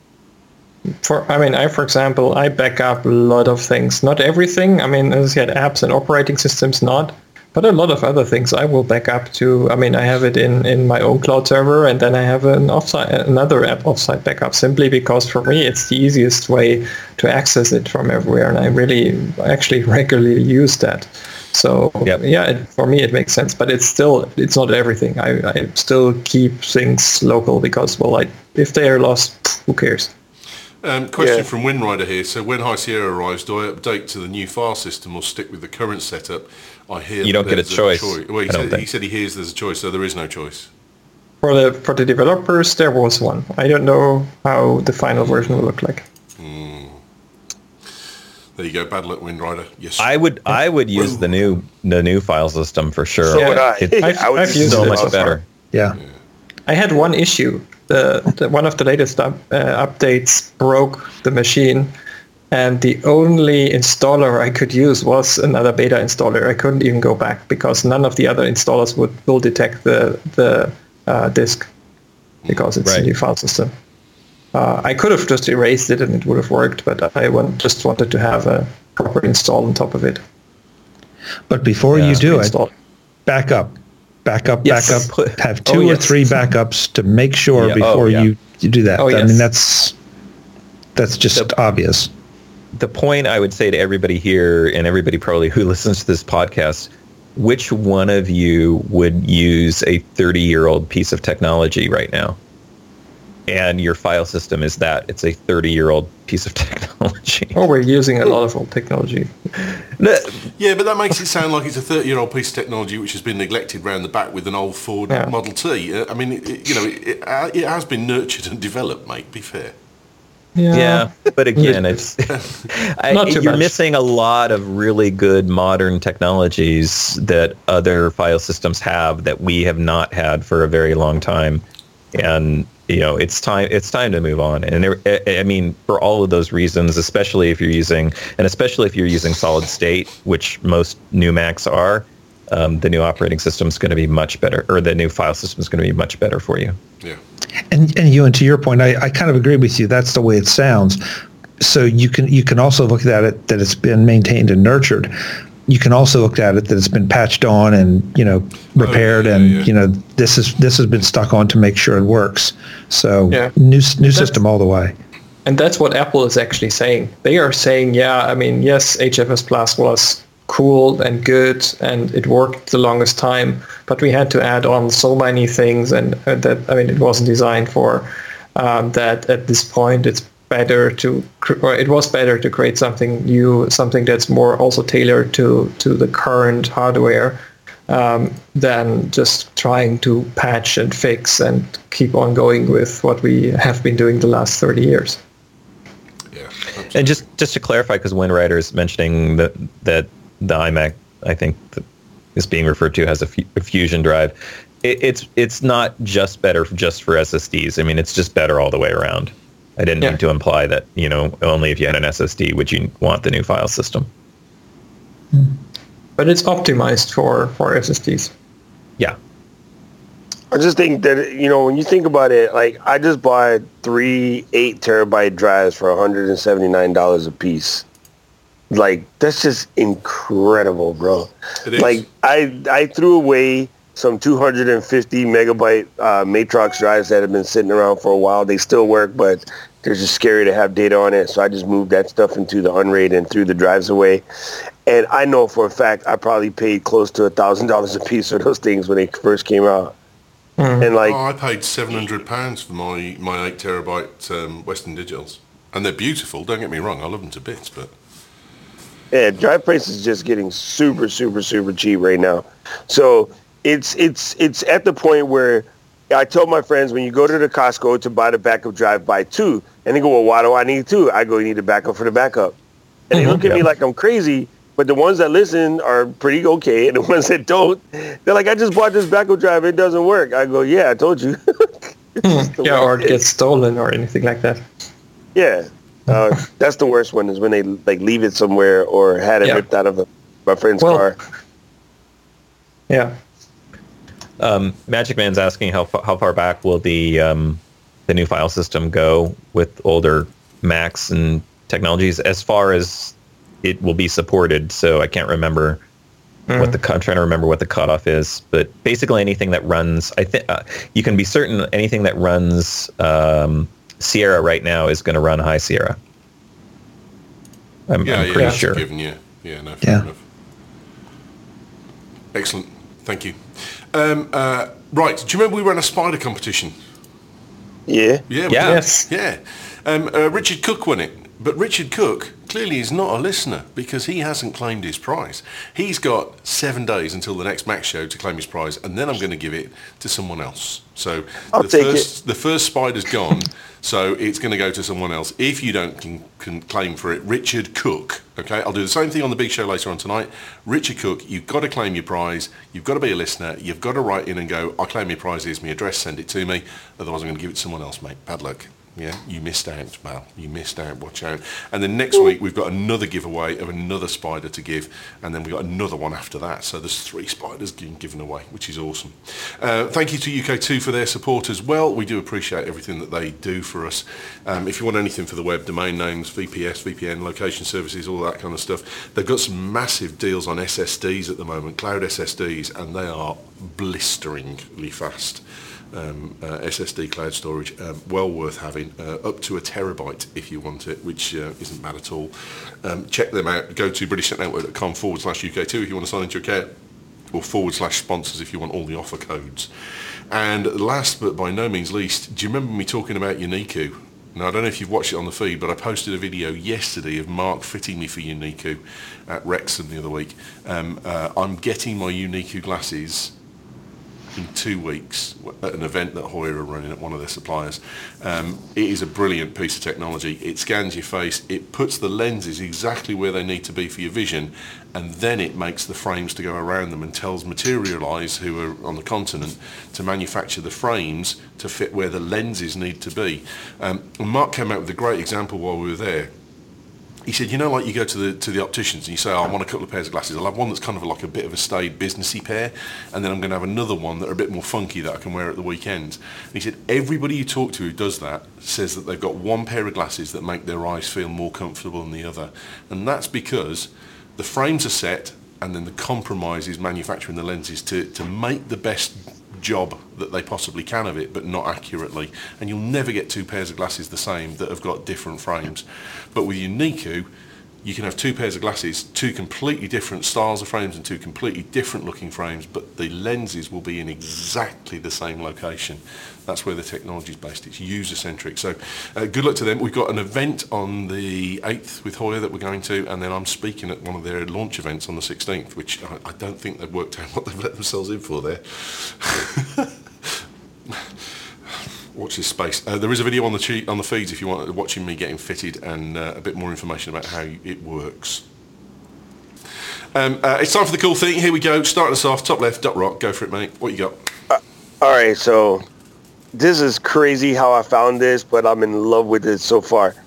there. For I mean, I for example, I back up a lot of things. Not everything. I mean, as you had apps and operating systems, not. But a lot of other things I will back up to. I mean, I have it in, in my own cloud server, and then I have an offsite, another app offsite backup, simply because for me it's the easiest way to access it from everywhere, and I really actually regularly use that. So yep. yeah, it, for me it makes sense, but it's still it's not everything. I, I still keep things local because well, I, if they are lost, who cares? Um, question yeah. from Windrider here. So when High Sierra arrives, do I update to the new file system or stick with the current setup? I hear you don't get a choice. a choice. Well, he, said, he said he hears there's a choice, so there is no choice. For the for the developers, there was one. I don't know how the final version will look like. Mm. There you go. Bad luck, Windrider. Yes. I would I would use Whoa. the new the new file system for sure. So yeah. would I. It, I've, I would I've used so it much better. Yeah. yeah. I had one issue. The, the one of the latest up, uh, updates broke the machine, and the only installer I could use was another beta installer. I couldn't even go back because none of the other installers would will detect the the uh, disk because it's right. a new file system. Uh, I could have just erased it and it would have worked, but I want, just wanted to have a proper install on top of it. But before yeah. you do it, back up. Back up, yes. back up. Have two oh, or yes. three backups to make sure yeah. before oh, yeah. you, you do that. Oh, I yes. mean, that's that's just the, obvious. The point I would say to everybody here and everybody probably who listens to this podcast, which one of you would use a thirty-year-old piece of technology right now? And your file system is that. It's a thirty-year-old piece of technology. Oh, we're using a lot of old technology. Yeah, but that makes it sound like it's a thirty-year-old piece of technology which has been neglected round the back with an old Ford yeah. Model T. Uh, I mean, it, it, you know, it, it, uh, it has been nurtured and developed, mate, be fair. Yeah, yeah but again, it's I, Not too you're much. missing a lot of really good modern technologies that other file systems have that we have not had for a very long time. And you know, it's time. It's time to move on. And there, I mean, for all of those reasons, especially if you're using, and especially if you're using solid state, which most new Macs are, um, the new operating system is going to be much better, or the new file system is going to be much better for you. Yeah. And and you, and to your point, I, I kind of agree with you. That's the way it sounds. So you can you can also look at it that it's been maintained and nurtured. You can also look at it that it's been patched on and, you know, repaired, oh, yeah, and yeah. you know, this is this has been stuck on to make sure it works. So yeah. new new system all the way. And that's what Apple is actually saying. They are saying, yeah, I mean, yes, H F S Plus was cool and good, and it worked the longest time. But we had to add on so many things, and uh, that I mean, it wasn't designed for um, that. At this point, it's better to, or it was better to create something new, something that's more also tailored to to the current hardware, um, than just trying to patch and fix and keep on going with what we have been doing the last thirty years. Yeah. And just, just to clarify, because WinRider is mentioning that that the iMac, I think, that is being referred to as a, fu- a Fusion drive. It, it's it's not just better just for S S Ds. I mean, it's just better all the way around. I didn't Yeah. mean to imply that, you know, only if you had an S S D would you want the new file system. But it's optimized for, for S S Ds. Yeah. I just think that, you know, when you think about it, like, I just bought three eight terabyte drives for one hundred seventy-nine dollars a piece. Like, that's just incredible, bro. It is. Like, I I threw away some two hundred fifty megabyte uh, Matrox drives that have been sitting around for a while. They still work, but they're just scary to have data on it. So I just moved that stuff into the Unraid and threw the drives away. And I know for a fact I probably paid close to one thousand dollars a piece for those things when they first came out. Mm. And like, oh, I paid seven hundred pounds for my, my eight terabyte um, Western Digitals. And they're beautiful, don't get me wrong, I love them to bits, but... yeah, drive price is just getting super, super, super cheap right now. So it's it's it's at the point where I tell my friends, when you go to the Costco to buy the backup drive, buy two. And they go, well, why do I need two? I go, you need a backup for the backup. And they look at me like I'm crazy, but the ones that listen are pretty okay. And the ones that don't, they're like, I just bought this backup drive. It doesn't work. I go, yeah, I told you. Yeah, or it gets stolen or anything like that. Yeah. Uh, that's the worst one, is when they like leave it somewhere or had it Yeah. ripped out of a, my friend's Well, car. Yeah. Um, Magic Man's asking how fa- how far back will the um, the new file system go with older Macs and technologies, as far as it will be supported. So I can't remember Mm. what the I'm trying to remember what the cutoff is, but basically anything that runs, I think uh, you can be certain anything that runs um, Sierra right now is going to run High Sierra. I'm, Yeah, I'm yeah, pretty that's sure. a given, yeah. Yeah, no, fair Yeah. enough. Excellent, thank you. Um, uh, right, do you remember we ran a spider competition? Yeah. Yeah, we Yeah. did. Yes. Yeah. Um, uh, Richard Cook won it. But Richard Cook clearly is not a listener because he hasn't claimed his prize. He's got seven days until the next Mac show to claim his prize, and then I'm going to give it to someone else. So I'll the take first the first spider's gone, so it's going to go to someone else. If you don't can, can claim for it, Richard Cook. Okay, I'll do the same thing on the big show later on tonight. Richard Cook, you've got to claim your prize. You've got to be a listener. You've got to write in and go, I claim your prize. Here's my address. Send it to me. Otherwise, I'm going to give it to someone else, mate. Bad luck. Yeah, you missed out, Mal. You missed out. Watch out. And then next week we've got another giveaway of another spider to give, and then we've got another one after that. So there's three spiders being given away, which is awesome. Uh, thank you to U K two for their support as well. We do appreciate everything that they do for us. Um, if you want anything for the web, domain names, V P S, V P N, location services, all that kind of stuff, they've got some massive deals on S S Ds at the moment, cloud S S Ds, and they are blisteringly fast. Um, uh, S S D cloud storage, um, well worth having, uh, up to a terabyte if you want it, which uh, isn't bad at all. Um, check them out. Go to britishnetwork.com forward slash UK2 if you want to sign into your account, or forward slash sponsors if you want all the offer codes. And last but by no means least, do you remember me talking about Uniqu? Now, I don't know if you've watched it on the feed, but I posted a video yesterday of Mark fitting me for Uniqu at Wrexham the other week. Um, uh, I'm getting my Uniqu glasses in two weeks at an event that Hoyer are running at one of their suppliers. Um, it is a brilliant piece of technology. It scans your face, it puts the lenses exactly where they need to be for your vision, and then it makes the frames to go around them and tells Materialise, who are on the continent, to manufacture the frames to fit where the lenses need to be. Um, and Mark came out with a great example while we were there. He said, you know, like you go to the to the opticians and you say, oh, I want a couple of pairs of glasses. I'll have one that's kind of like a bit of a staid businessy pair, and then I'm going to have another one that are a bit more funky that I can wear at the weekends. And he said, everybody you talk to who does that says that they've got one pair of glasses that make their eyes feel more comfortable than the other. And that's because the frames are set, and then the compromise is manufacturing the lenses to, to make the best job that they possibly can of it, but not accurately. And you'll never get two pairs of glasses the same that have got different frames. But with Uniqu, you can have two pairs of glasses, two completely different styles of frames and two completely different looking frames, but the lenses will be in exactly the same location. That's where the technology is based. It's user-centric. So uh, good luck to them. We've got an event on the eighth with Hoya that we're going to, and then I'm speaking at one of their launch events on the sixteenth, which I, I don't think they've worked out what they've let themselves in for there. Watch this space. Uh, there is a video on the che- on the feeds if you want watching me getting fitted and uh, a bit more information about how it works. Um, uh, it's time for the cool thing. Here we go. Starting us off. Top left. Dot rock. Go for it, mate. What you got? Uh, all right. So this is crazy how I found this, but I'm in love with it so far.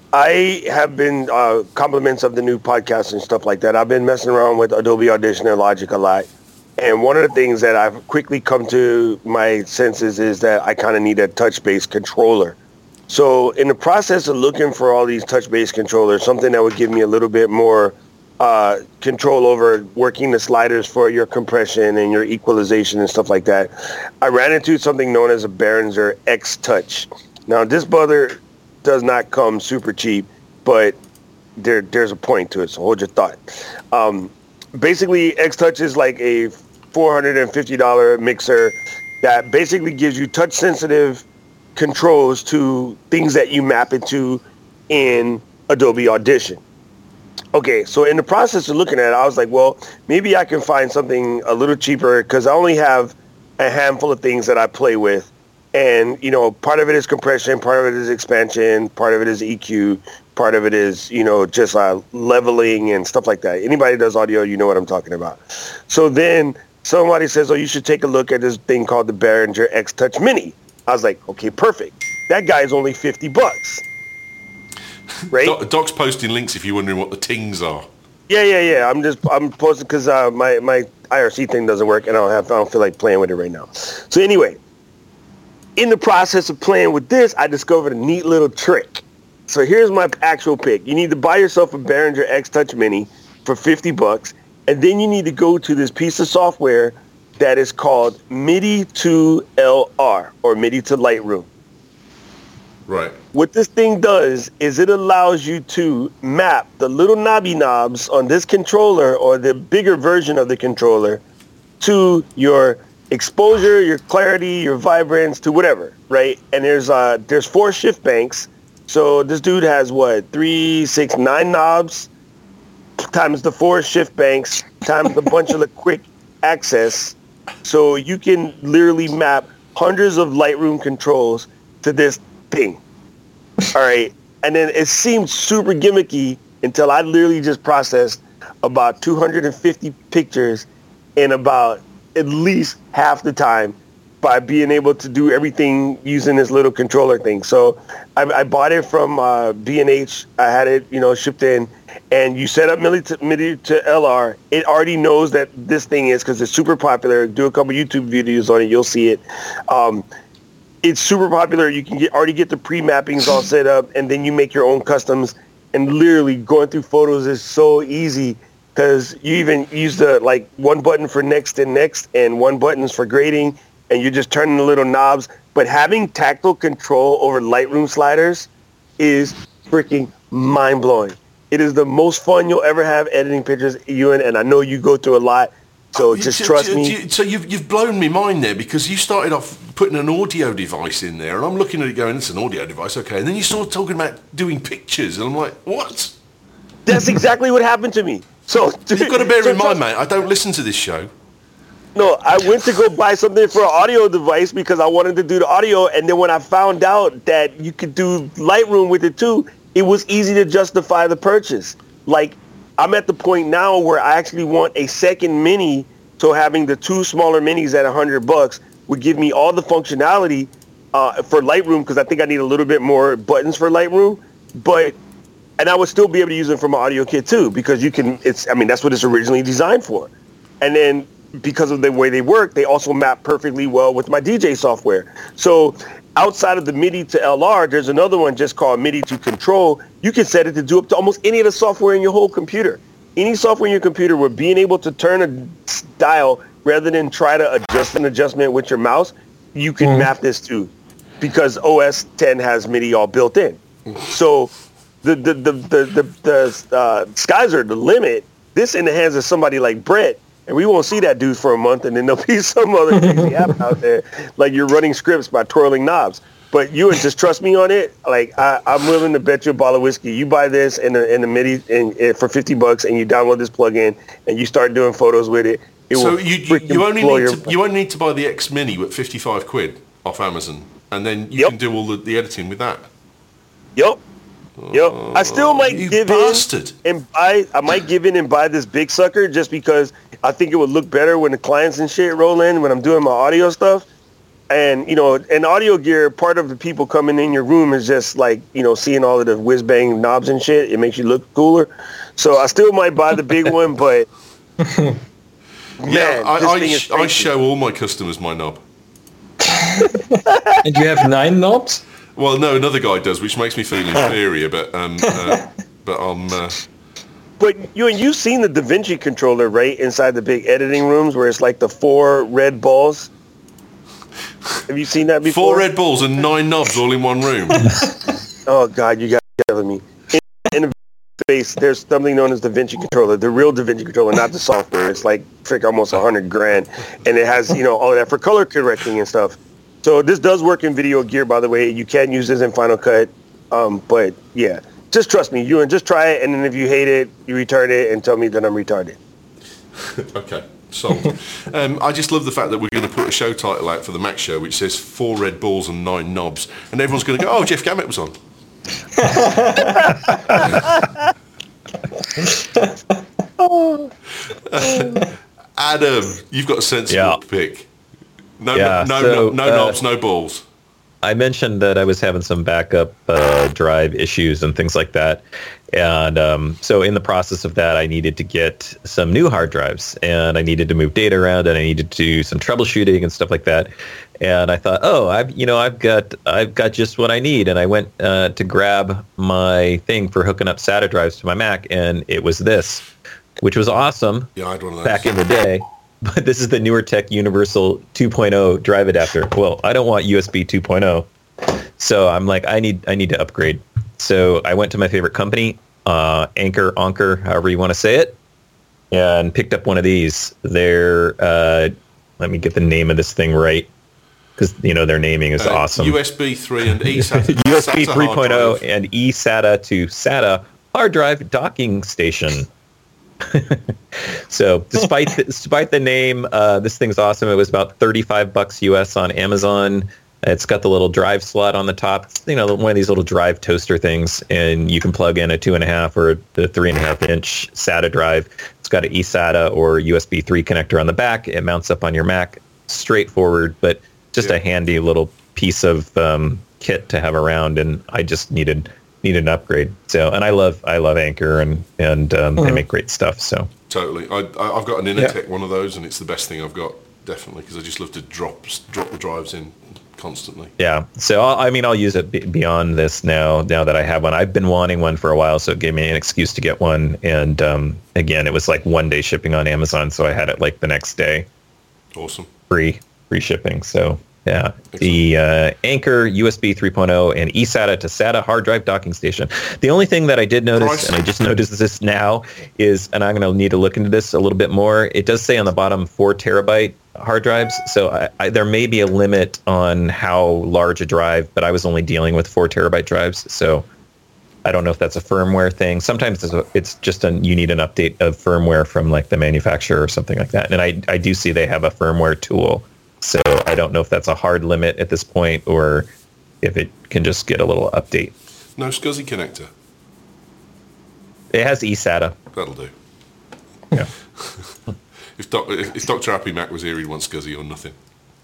I have been uh, compliments of the new podcast and stuff like that. I've been messing around with Adobe Audition and Logic a lot. And one of the things that I've quickly come to my senses is that I kind of need a touch-based controller. So in the process of looking for all these touch-based controllers, something that would give me a little bit more uh, control over working the sliders for your compression and your equalization and stuff like that, I ran into something known as a Behringer X-Touch. Now, this brother does not come super cheap, but there there's a point to it, so hold your thought. Um, basically, X-Touch is like a four hundred fifty dollars mixer that basically gives you touch-sensitive controls to things that you map into in Adobe Audition. Okay, so in the process of looking at it, I was like, well, maybe I can find something a little cheaper because I only have a handful of things that I play with. And, you know, part of it is compression, part of it is expansion, part of it is E Q, part of it is, you know, just uh, leveling and stuff like that. Anybody who does audio, you know what I'm talking about. So then somebody says, oh, you should take a look at this thing called the Behringer X-Touch Mini. I was like, okay, perfect. That guy's only fifty bucks. Right? Doc, Doc's posting links if you're wondering what the tings are. Yeah, yeah, yeah. I'm just, I'm posting because uh, my, my I R C thing doesn't work and I don't have, I don't feel like playing with it right now. So anyway, in the process of playing with this, I discovered a neat little trick. So here's my actual pick. You need to buy yourself a Behringer X-Touch Mini for fifty bucks. And then you need to go to this piece of software that is called MIDI to L R or MIDI to Lightroom. Right. What this thing does is it allows you to map the little knobby knobs on this controller or the bigger version of the controller to your exposure, your clarity, your vibrance, to whatever, right? And there's uh there's four shift banks. So this dude has what, three, six, nine knobs times the four shift banks times the bunch of the quick access. So you can literally map hundreds of Lightroom controls to this thing. All right. And then it seemed super gimmicky until I literally just processed about two hundred fifty pictures in about at least half the time by being able to do everything using this little controller thing. So I, I bought it from uh, B and H. I had it, you know, shipped in. And you set up MIDI to, MIDI to L R. It already knows that this thing is, because it's super popular. Do a couple YouTube videos on it. You'll see it. Um, it's super popular. You can get already get the pre-mappings all set up, and then you make your own customs. And literally going through photos is so easy because you even use the like one button for next and next, and one button's for grading, and you're just turning the little knobs. But having tactile control over Lightroom sliders is freaking mind-blowing. It is the most fun you'll ever have editing pictures, Ewan, and I know you go through a lot, so oh, just you, trust you, me. You, so you've, you've blown me mind there, because you started off putting an audio device in there, and I'm looking at it going, it's an audio device, okay, and then you started talking about doing pictures, and I'm like, what? That's exactly what happened to me. So you've got to bear so in mind, mate, I don't listen to this show. No, I went to go buy something for an audio device because I wanted to do the audio, and then when I found out that you could do Lightroom with it too, it was easy to justify the purchase. Like, I'm at the point now where I actually want a second mini, so having the two smaller minis at one hundred bucks would give me all the functionality uh, for Lightroom, because I think I need a little bit more buttons for Lightroom, but, and I would still be able to use them for my audio kit too, because you can, it's, I mean, that's what it's originally designed for. And then because of the way they work, they also map perfectly well with my D J software. So outside of the MIDI to L R, there's another one just called MIDI to Control. You can set it to do up to almost any of the software in your whole computer. Any software in your computer where being able to turn a dial rather than try to adjust an adjustment with your mouse, you can mm. map this to, because O S ten has MIDI all built in. So the the the the, the, the uh, skies are the limit. This in the hands of somebody like Brett, and we won't see that dude for a month, and then there'll be some other crazy app out there, like you're running scripts by twirling knobs. But you would just trust me on it. Like I, I'm willing to bet you a bottle of whiskey. You buy this in the in the MIDI and, and for fifty bucks, and you download this plugin, and you start doing photos with it. It so will you you, you only blow need your- to you only need to buy the X Mini at fifty-five quid off Amazon, and then you Yep. can do all the, the editing with that. Yep. Yep. I still might you give bastard. in and buy. I might give in and buy this big sucker just because I think it would look better when the clients and shit roll in when I'm doing my audio stuff. And you know, in audio gear, part of the people coming in your room is just like you know seeing all of the whiz bang knobs and shit. It makes you look cooler. So I still might buy the big one, but Yeah, man, I, this I, thing is sh- I crazy. show all my customers my knob. And you have nine knobs? Well, no, another guy does, which makes me feel inferior. But um, uh, but I'm. Uh, But you and you've seen the DaVinci controller, right? Inside the big editing rooms where it's like the four red balls. Have you seen that before? four red balls and nine knobs all in one room. Oh God, you got to kill me. In, in the face, there's something known as DaVinci controller, the real DaVinci controller, not the software. It's like frick almost a hundred grand, and it has you know all of that for color correcting and stuff. So this does work in video gear, by the way. You can use this in Final Cut, um, but yeah, just trust me, you and just try it, and then if you hate it, you return it and tell me that I'm retarded. Okay, sold. um, I just love the fact that we're going to put a show title out for the Mac Show, which says four red balls and nine knobs, and everyone's going to go, "Oh, Jeff Gamet was on." Adam, you've got a sensible Yeah. pick. No, Yeah, no, so, no, no uh, knobs, no balls. I mentioned that I was having some backup uh, drive issues and things like that. And um, so in the process of that, I needed to get some new hard drives, and I needed to move data around, and I needed to do some troubleshooting and stuff like that. And I thought, oh, I've you know I've got I've got just what I need. And I went uh, to grab my thing for hooking up SATA drives to my Mac, and it was this, which was awesome Yeah, I had one of those. back in the day. But this is the newer tech Universal two point oh drive adapter. Well, I don't want U S B two point oh, so I'm like, I need I need to upgrade. So I went to my favorite company, uh, Anker, Anker, however you want to say it, and picked up one of these. They're uh, let me get the name of this thing right, because you know their naming is Uh, awesome. U S B three and eSATA. U S B SATA hard three point oh drive. and eSATA to SATA hard drive docking station. So despite the, despite the name, uh, this thing's awesome. It was about thirty-five bucks U S on Amazon. It's got the little drive slot on the top. It's, you know, one of these little drive toaster things, and you can plug in a two and a half or the three and a half inch SATA drive. It's got an eSATA or U S B three connector on the back. It mounts up on your Mac. Straightforward, but just Yeah. a handy little piece of um, kit to have around. And I just needed needed an upgrade. So, and I love I love Anker, and and um, they make great stuff. So. Totally. I, I, I've got an Initech one of those, and it's the best thing I've got, definitely, because I just love to drop drop the drives in constantly. Yeah. So, I'll, I mean, I'll use it b- beyond this now, now that I have one. I've been wanting one for a while, so it gave me an excuse to get one. And um, again, it was like one day shipping on Amazon, so I had it like the next day, Awesome. free, free shipping. So, yeah. The uh, Anker U S B three point oh and eSATA to SATA hard drive docking station. The only thing that I did notice, Price. and I just noticed this now, is, and I'm going to need to look into this a little bit more, it does say on the bottom four terabyte hard drives. So I, I, there may be a limit on how large a drive, but I was only dealing with four terabyte drives. So I don't know if that's a firmware thing. Sometimes it's, a, it's just an, you need an update of firmware from like the manufacturer or something like that. And I, I do see they have a firmware tool. So I don't know if that's a hard limit at this point, or if it can just get a little update. No SCSI connector. It has eSATA. That'll do. Yeah. If, doc, if, if Doctor Happy Mac was here, he'd want SCSI or nothing.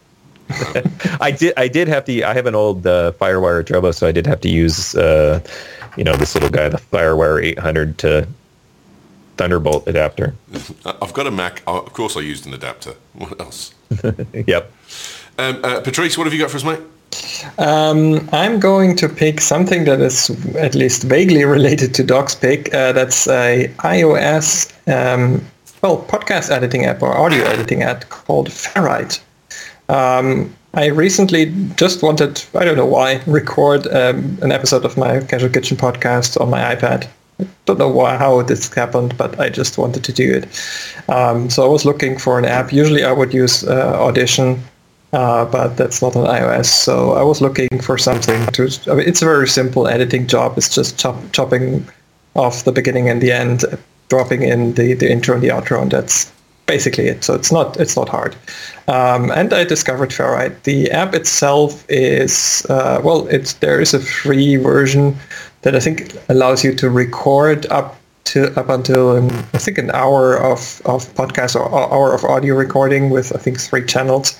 I did. I did have to. I have an old uh, FireWire Drobo, so I did have to use, uh, you know, this little guy, the FireWire eight hundred to Thunderbolt adapter. I've got a Mac. I, of course, I used an adapter. What else? Yep. Um, uh, Patrice, what have you got for us, mate? Um, I'm going to pick something that is at least vaguely related to Doc's pick. Uh, that's a iOS, um, well, podcast editing app or audio editing app called Ferrite. Um, I recently just wanted, I don't know why, record um, an episode of my Casual Kitchen podcast on my iPad. I don't know why, how this happened, but I just wanted to do it. Um, so I was looking for an app. Usually I would use uh, Audition, uh, but that's not on iOS. So I was looking for something to, I mean, it's a very simple editing job. It's just chop, chopping off the beginning and the end, dropping in the, the intro and the outro, and that's basically it. So it's not it's not hard. Um, and I discovered Ferrite. The app itself is, uh, well, it's there is a free version that I think allows you to record up to up until um, I think an hour of, of podcast or hour of audio recording with I think three channels.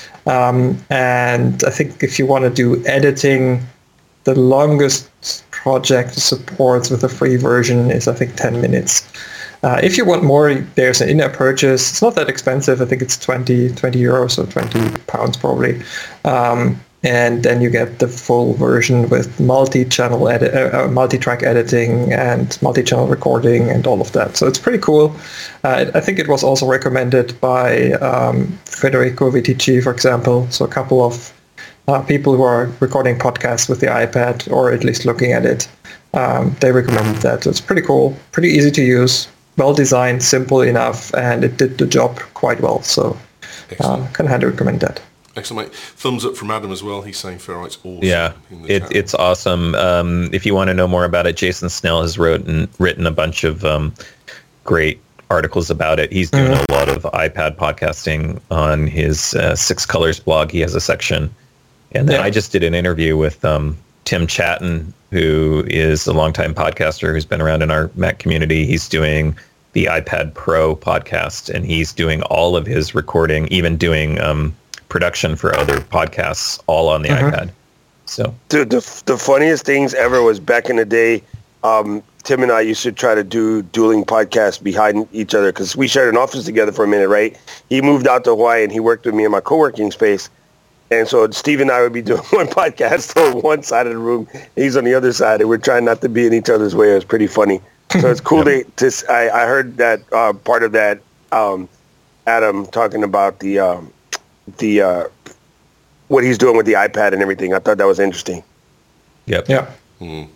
Um, and I think if you want to do editing, the longest project supports with a free version is I think ten minutes. Uh, if you want more, there's an in-app purchase. It's not that expensive. I think it's twenty, twenty euros or twenty pounds probably. Um, and then you get the full version with multi-channel edit, uh, multi-track editing and multi-channel recording and all of that. So it's pretty cool. Uh, I think it was also recommended by um, Federico Vitici, for example. So a couple of uh, people who are recording podcasts with the iPad, or at least looking at it, um, they recommended that. So it's pretty cool, pretty easy to use. Well designed, simple enough, and it did the job quite well. So, uh, can highly recommend that. Excellent, mate. Thumbs up from Adam as well. He's saying Ferrite's awesome. Yeah, it, it's awesome. Um, if you want to know more about it, Jason Snell has written written a bunch of um, great articles about it. He's doing mm-hmm. a lot of iPad podcasting on his uh, Six Colors blog. He has a section, and then yeah. I just did an interview with um, Tim Chatton, who is a longtime podcaster who's been around in our Mac community. He's doing the iPad Pro podcast, and he's doing all of his recording, even doing um, production for other podcasts, all on the mm-hmm. iPad. So, dude, the the funniest things ever was back in the day. Um, Tim and I used to try to do dueling podcasts behind each other because we shared an office together for a minute, right? He moved out to Hawaii and he worked with me in my co-working space. And so Steve and I would be doing one podcast on one side of the room. He's on the other side, and we're trying not to be in each other's way. It was pretty funny. So it's cool yep. to, to I, I heard that uh, part of that, um, Adam talking about the um, the uh, what he's doing with the iPad and everything. I thought that was interesting. Yep. Yeah. Mm.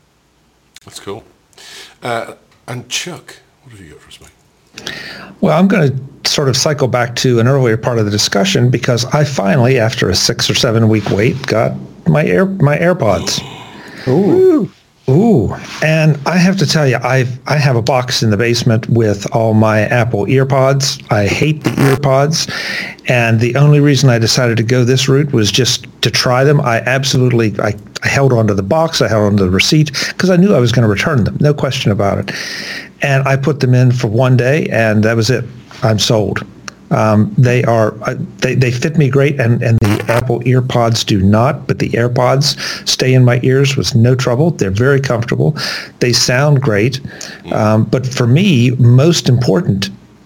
That's cool. Uh, and Chuck, what have you got for us, mate? Well, I'm going to sort of cycle back to an earlier part of the discussion because I finally, after a six or seven week wait, got my air my AirPods. Ooh. Ooh. And I have to tell you, I've I have a box in the basement with all my Apple EarPods. I hate the EarPods. And the only reason I decided to go this route was just to try them. I absolutely, I, I held onto the box, I held onto the receipt because I knew I was going to return them. No question about it. And I put them in for one day, and that was it. I'm sold. Um, they are they, they fit me great, and, and the Apple EarPods do not, but the AirPods stay in my ears with no trouble. They're very comfortable. They sound great. Um, but for me, most important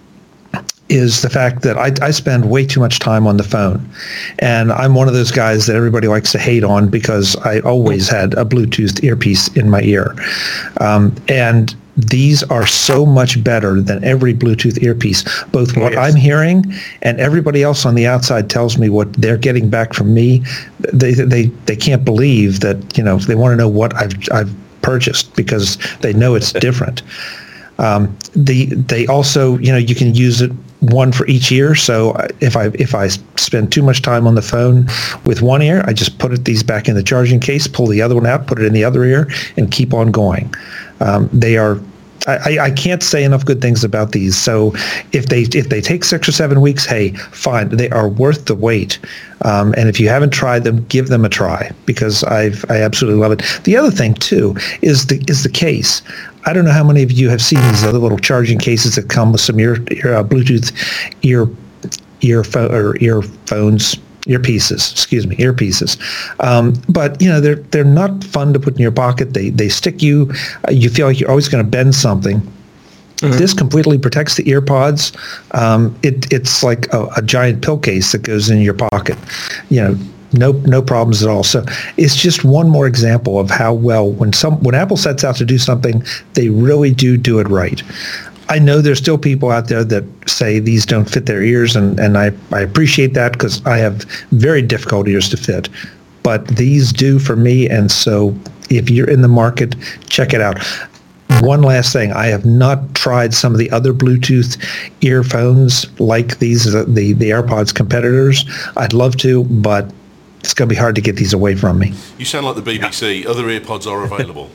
is the fact that I, I spend way too much time on the phone. And I'm one of those guys that everybody likes to hate on because I always had a Bluetooth earpiece in my ear. Um, and these are so much better than every Bluetooth earpiece. Both what oh, yes. I'm hearing and everybody else on the outside tells me what they're getting back from me. They they they can't believe that, you know, they want to know what I've I've purchased because they know it's different. Um, the they also, you know, you can use it one for each ear. So if I if I spend too much time on the phone with one ear, I just put it, these back in the charging case, pull the other one out, put it in the other ear, and keep on going. Um, they are. I, I can't say enough good things about these. So if they if they take six or seven weeks, hey, fine. They are worth the wait. Um, and if you haven't tried them, give them a try because I've I absolutely love it. The other thing too is the is the case. I don't know how many of you have seen these other little charging cases that come with some ear, ear uh, Bluetooth ear earphone or earphones. Earpieces, excuse me, earpieces. Um, but you know they're they're not fun to put in your pocket. They they stick you. Uh, you feel like you're always going to bend something. Mm-hmm. This completely protects the earpods. Um, it it's like a, a giant pill case that goes in your pocket. You know, no no problems at all. So it's just one more example of how well when some when Apple sets out to do something, they really do do it right. I know there's still people out there that say these don't fit their ears, and, and I, I appreciate that because I have very difficult ears to fit. But these do for me, and so if you're in the market, check it out. One last thing, I have not tried some of the other Bluetooth earphones like these, the, the, the AirPods competitors. I'd love to, but it's going to be hard to get these away from me. You sound like the B B C. Other earpods are available.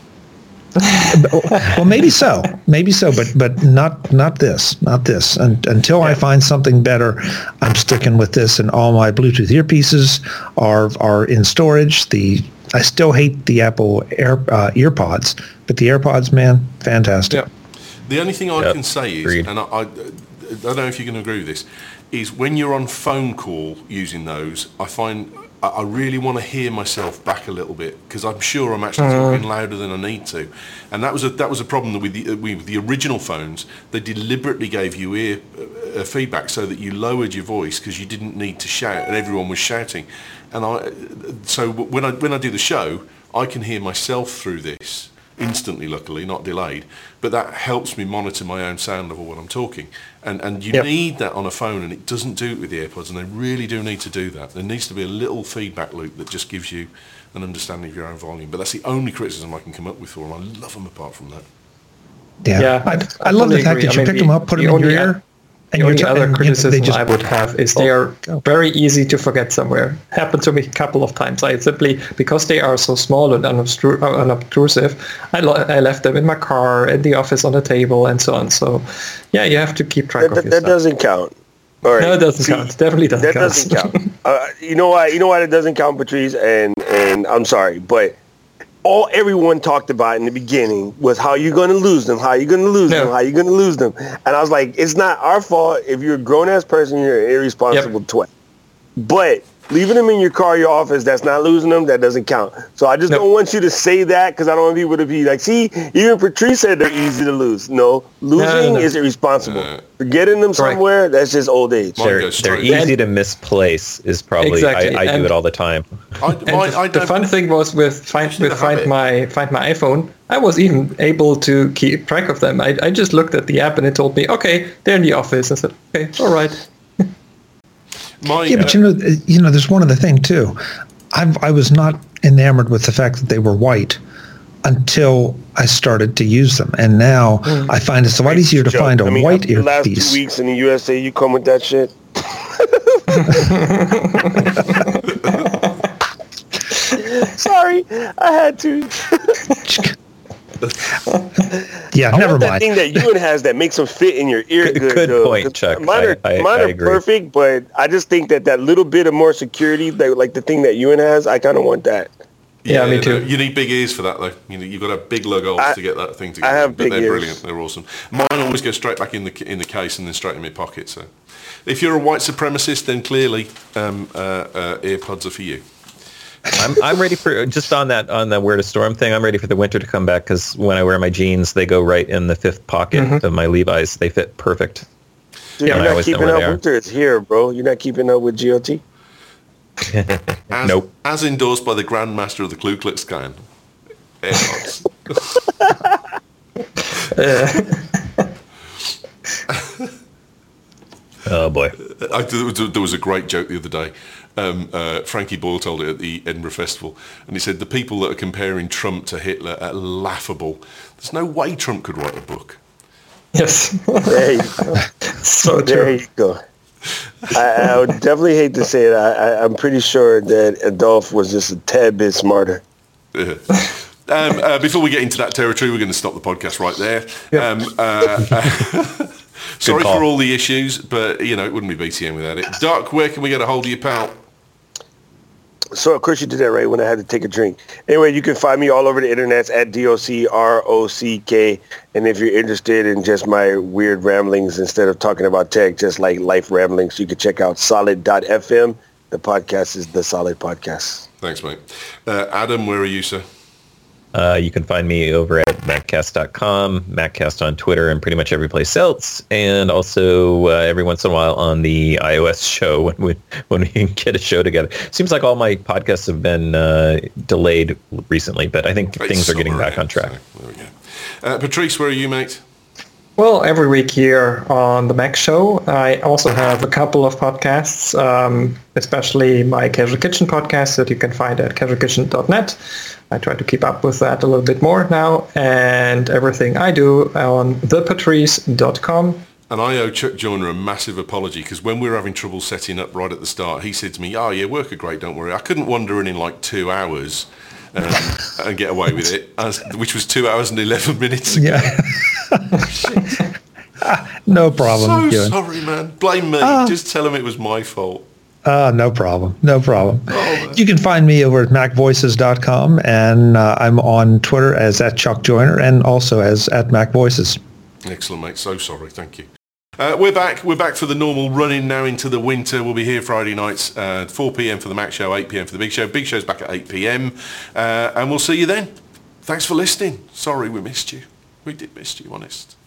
Well, maybe so, maybe so, but but not not this, not this. And, until I find something better, I'm sticking with this. And all my Bluetooth earpieces are are in storage. The I still hate the Apple Air uh, EarPods, but the AirPods, man, fantastic. Yeah. The only thing I Yep, can say is, agreed. and I, I, I don't know if you can agree with this, is when you're on phone call using those, I find I, I really want to hear myself back a little bit because I'm sure I'm actually talking louder than I need to, and that was a that was a problem with the with the original phones. They deliberately gave you ear uh, feedback so that you lowered your voice because you didn't need to shout, and everyone was shouting, and I so when I when I do the show, I can hear myself through this instantly, luckily, not delayed, but that helps me monitor my own sound level when I'm talking, and and you Yep. need that on a phone, and it doesn't do it with the AirPods, and they really do need to do that. There needs to be a little feedback loop that just gives you an understanding of your own volume, but that's the only criticism I can come up with for them. I love them apart from that. Yeah, Yeah, I, I I love the totally fact agree. that I you mean, pick the- them up, put the them in your only- ear, and The you're only t- other and, you know, criticism they just I would have is they Oh, are go. very easy to forget somewhere. Happened to me a couple of times. I simply, because they are so small and unobstru- uh, unobtrusive, I, lo- I left them in my car, in the office, on the table, and so on. So, yeah, you have to keep track That, of that, your that stuff. doesn't count. All right. No, it doesn't See, count. Definitely doesn't That count. doesn't count. Uh, you know why? You know why it doesn't count, Patrice? And and I'm sorry, but all everyone talked about in the beginning was how you're going to lose them, how you're going to lose No. them, how you're going to lose them. And I was like, it's not our fault if you're a grown-ass person, you're an irresponsible twat. But leaving them in your car, your office, that's not losing them, that doesn't count. So I just No. don't want you to say that because I don't want people to be like, see, even Patrice said they're easy to lose. No, losing no. is irresponsible. Uh, Forgetting them Correct. somewhere, that's just old age. Mine They're, goes they're straight. easy to misplace is probably, Exactly, I, I do and- it all the time. I, And my, the, I the don't, fun thing was with find Actually, with the habit. find my find my iPhone. I was even able to keep track of them. I, I just looked at the app and it told me, okay, they're in the office. I said, okay, all right. my, Yeah, but uh, you know, you know, there's one other thing too. I I was not enamored with the fact that they were white until I started to use them, and now I find it's a lot easier to Joke. find a I mean, white after the last two earpiece. weeks in the U S A, you come with that shit. Sorry, I had to. Yeah, I never want that mind. thing that Ewan has that makes them fit in your ear. Good- Good, good though, point, 'cause Chuck. Mine are, I- I- mine I are agree. perfect, but I just think that that little bit of more security, that, like the thing that Ewan has, I kind of want that. Yeah, me too. no, you need big ears for that, though. You know, you've got to have big lug holes I- to get that thing together. I have but big they're ears. brilliant. They're awesome. Mine always go straight back in the in the case and then straight in my pocket. So, if you're a white supremacist, then clearly um, uh, uh, earpods are for you. I'm I'm ready for just on that on the where to store 'em thing. I'm ready for the winter to come back because when I wear my jeans, they go right in the fifth pocket of my Levi's. They fit perfect. Dude, Yeah, I you're not always know keeping where up they are. winter. It's here, bro. You're not keeping up with G O T. As, Nope. As endorsed by the Grand Master of the Ku Klux Klan. AirPods. Oh boy. I, there was a great joke the other day. Um, uh, Frankie Boyle told it at the Edinburgh Festival, and he said the people that are comparing Trump to Hitler are laughable. There's no way Trump could write a book. Yes. There you go. So There true. you go. I, I would definitely hate to say it. I, I, I'm pretty sure that Adolf was just a tad bit smarter. Yeah. Um, uh, before we get into that territory, we're going to stop the podcast right there. Um, uh, uh, sorry call. for all the issues, but you know it wouldn't be B T M without it. Doc, where can we get a hold of you, pal? So of course you did that right when I had to take a drink. Anyway, you can find me all over the internet at D O C R O C K. And if you're interested in just my weird ramblings instead of talking about tech, just like life ramblings, you can check out solid dot F M. The podcast is The Solid Podcast. Thanks, mate. Uh, Adam, where are you, sir? Uh, you can find me over at Maccast dot com, Maccast on Twitter, and pretty much every place else. And also uh, every once in a while on the iOS show when we when we can get a show together. Seems like all my podcasts have been uh, delayed recently, but I think It's things are getting summer, back on yeah, track. so there we go. Uh, Patrice, where are you, mate? Well, every week here on the Mac Show, I also have a couple of podcasts, um, especially my Casual Kitchen podcast that you can find at casual kitchen dot net. I try to keep up with that a little bit more now, and everything I do on the patrice dot com. And I owe Chuck Joyner a massive apology, because when we were having trouble setting up right at the start, he said to me, oh, yeah, work are great, don't worry. I couldn't wander in in like two hours um, and get away with it, as, which was two hours and eleven minutes ago. Yeah. No problem. So Ewan. sorry, man. Blame me. Ah. Just tell him it was my fault. Uh, no problem. No problem. Oh, you can find me over at mac voices dot com, and uh, I'm on Twitter as at Chuck Joyner and also as at MacVoices. Excellent, mate. So sorry. Thank you. Uh, we're back. We're back for the normal running now into the winter. We'll be here Friday nights, uh, four p.m. for the Mac Show, eight p.m. for the Big Show. Big Show's back at eight p.m. Uh, and we'll see you then. Thanks for listening. Sorry we missed you. We did miss you, honest.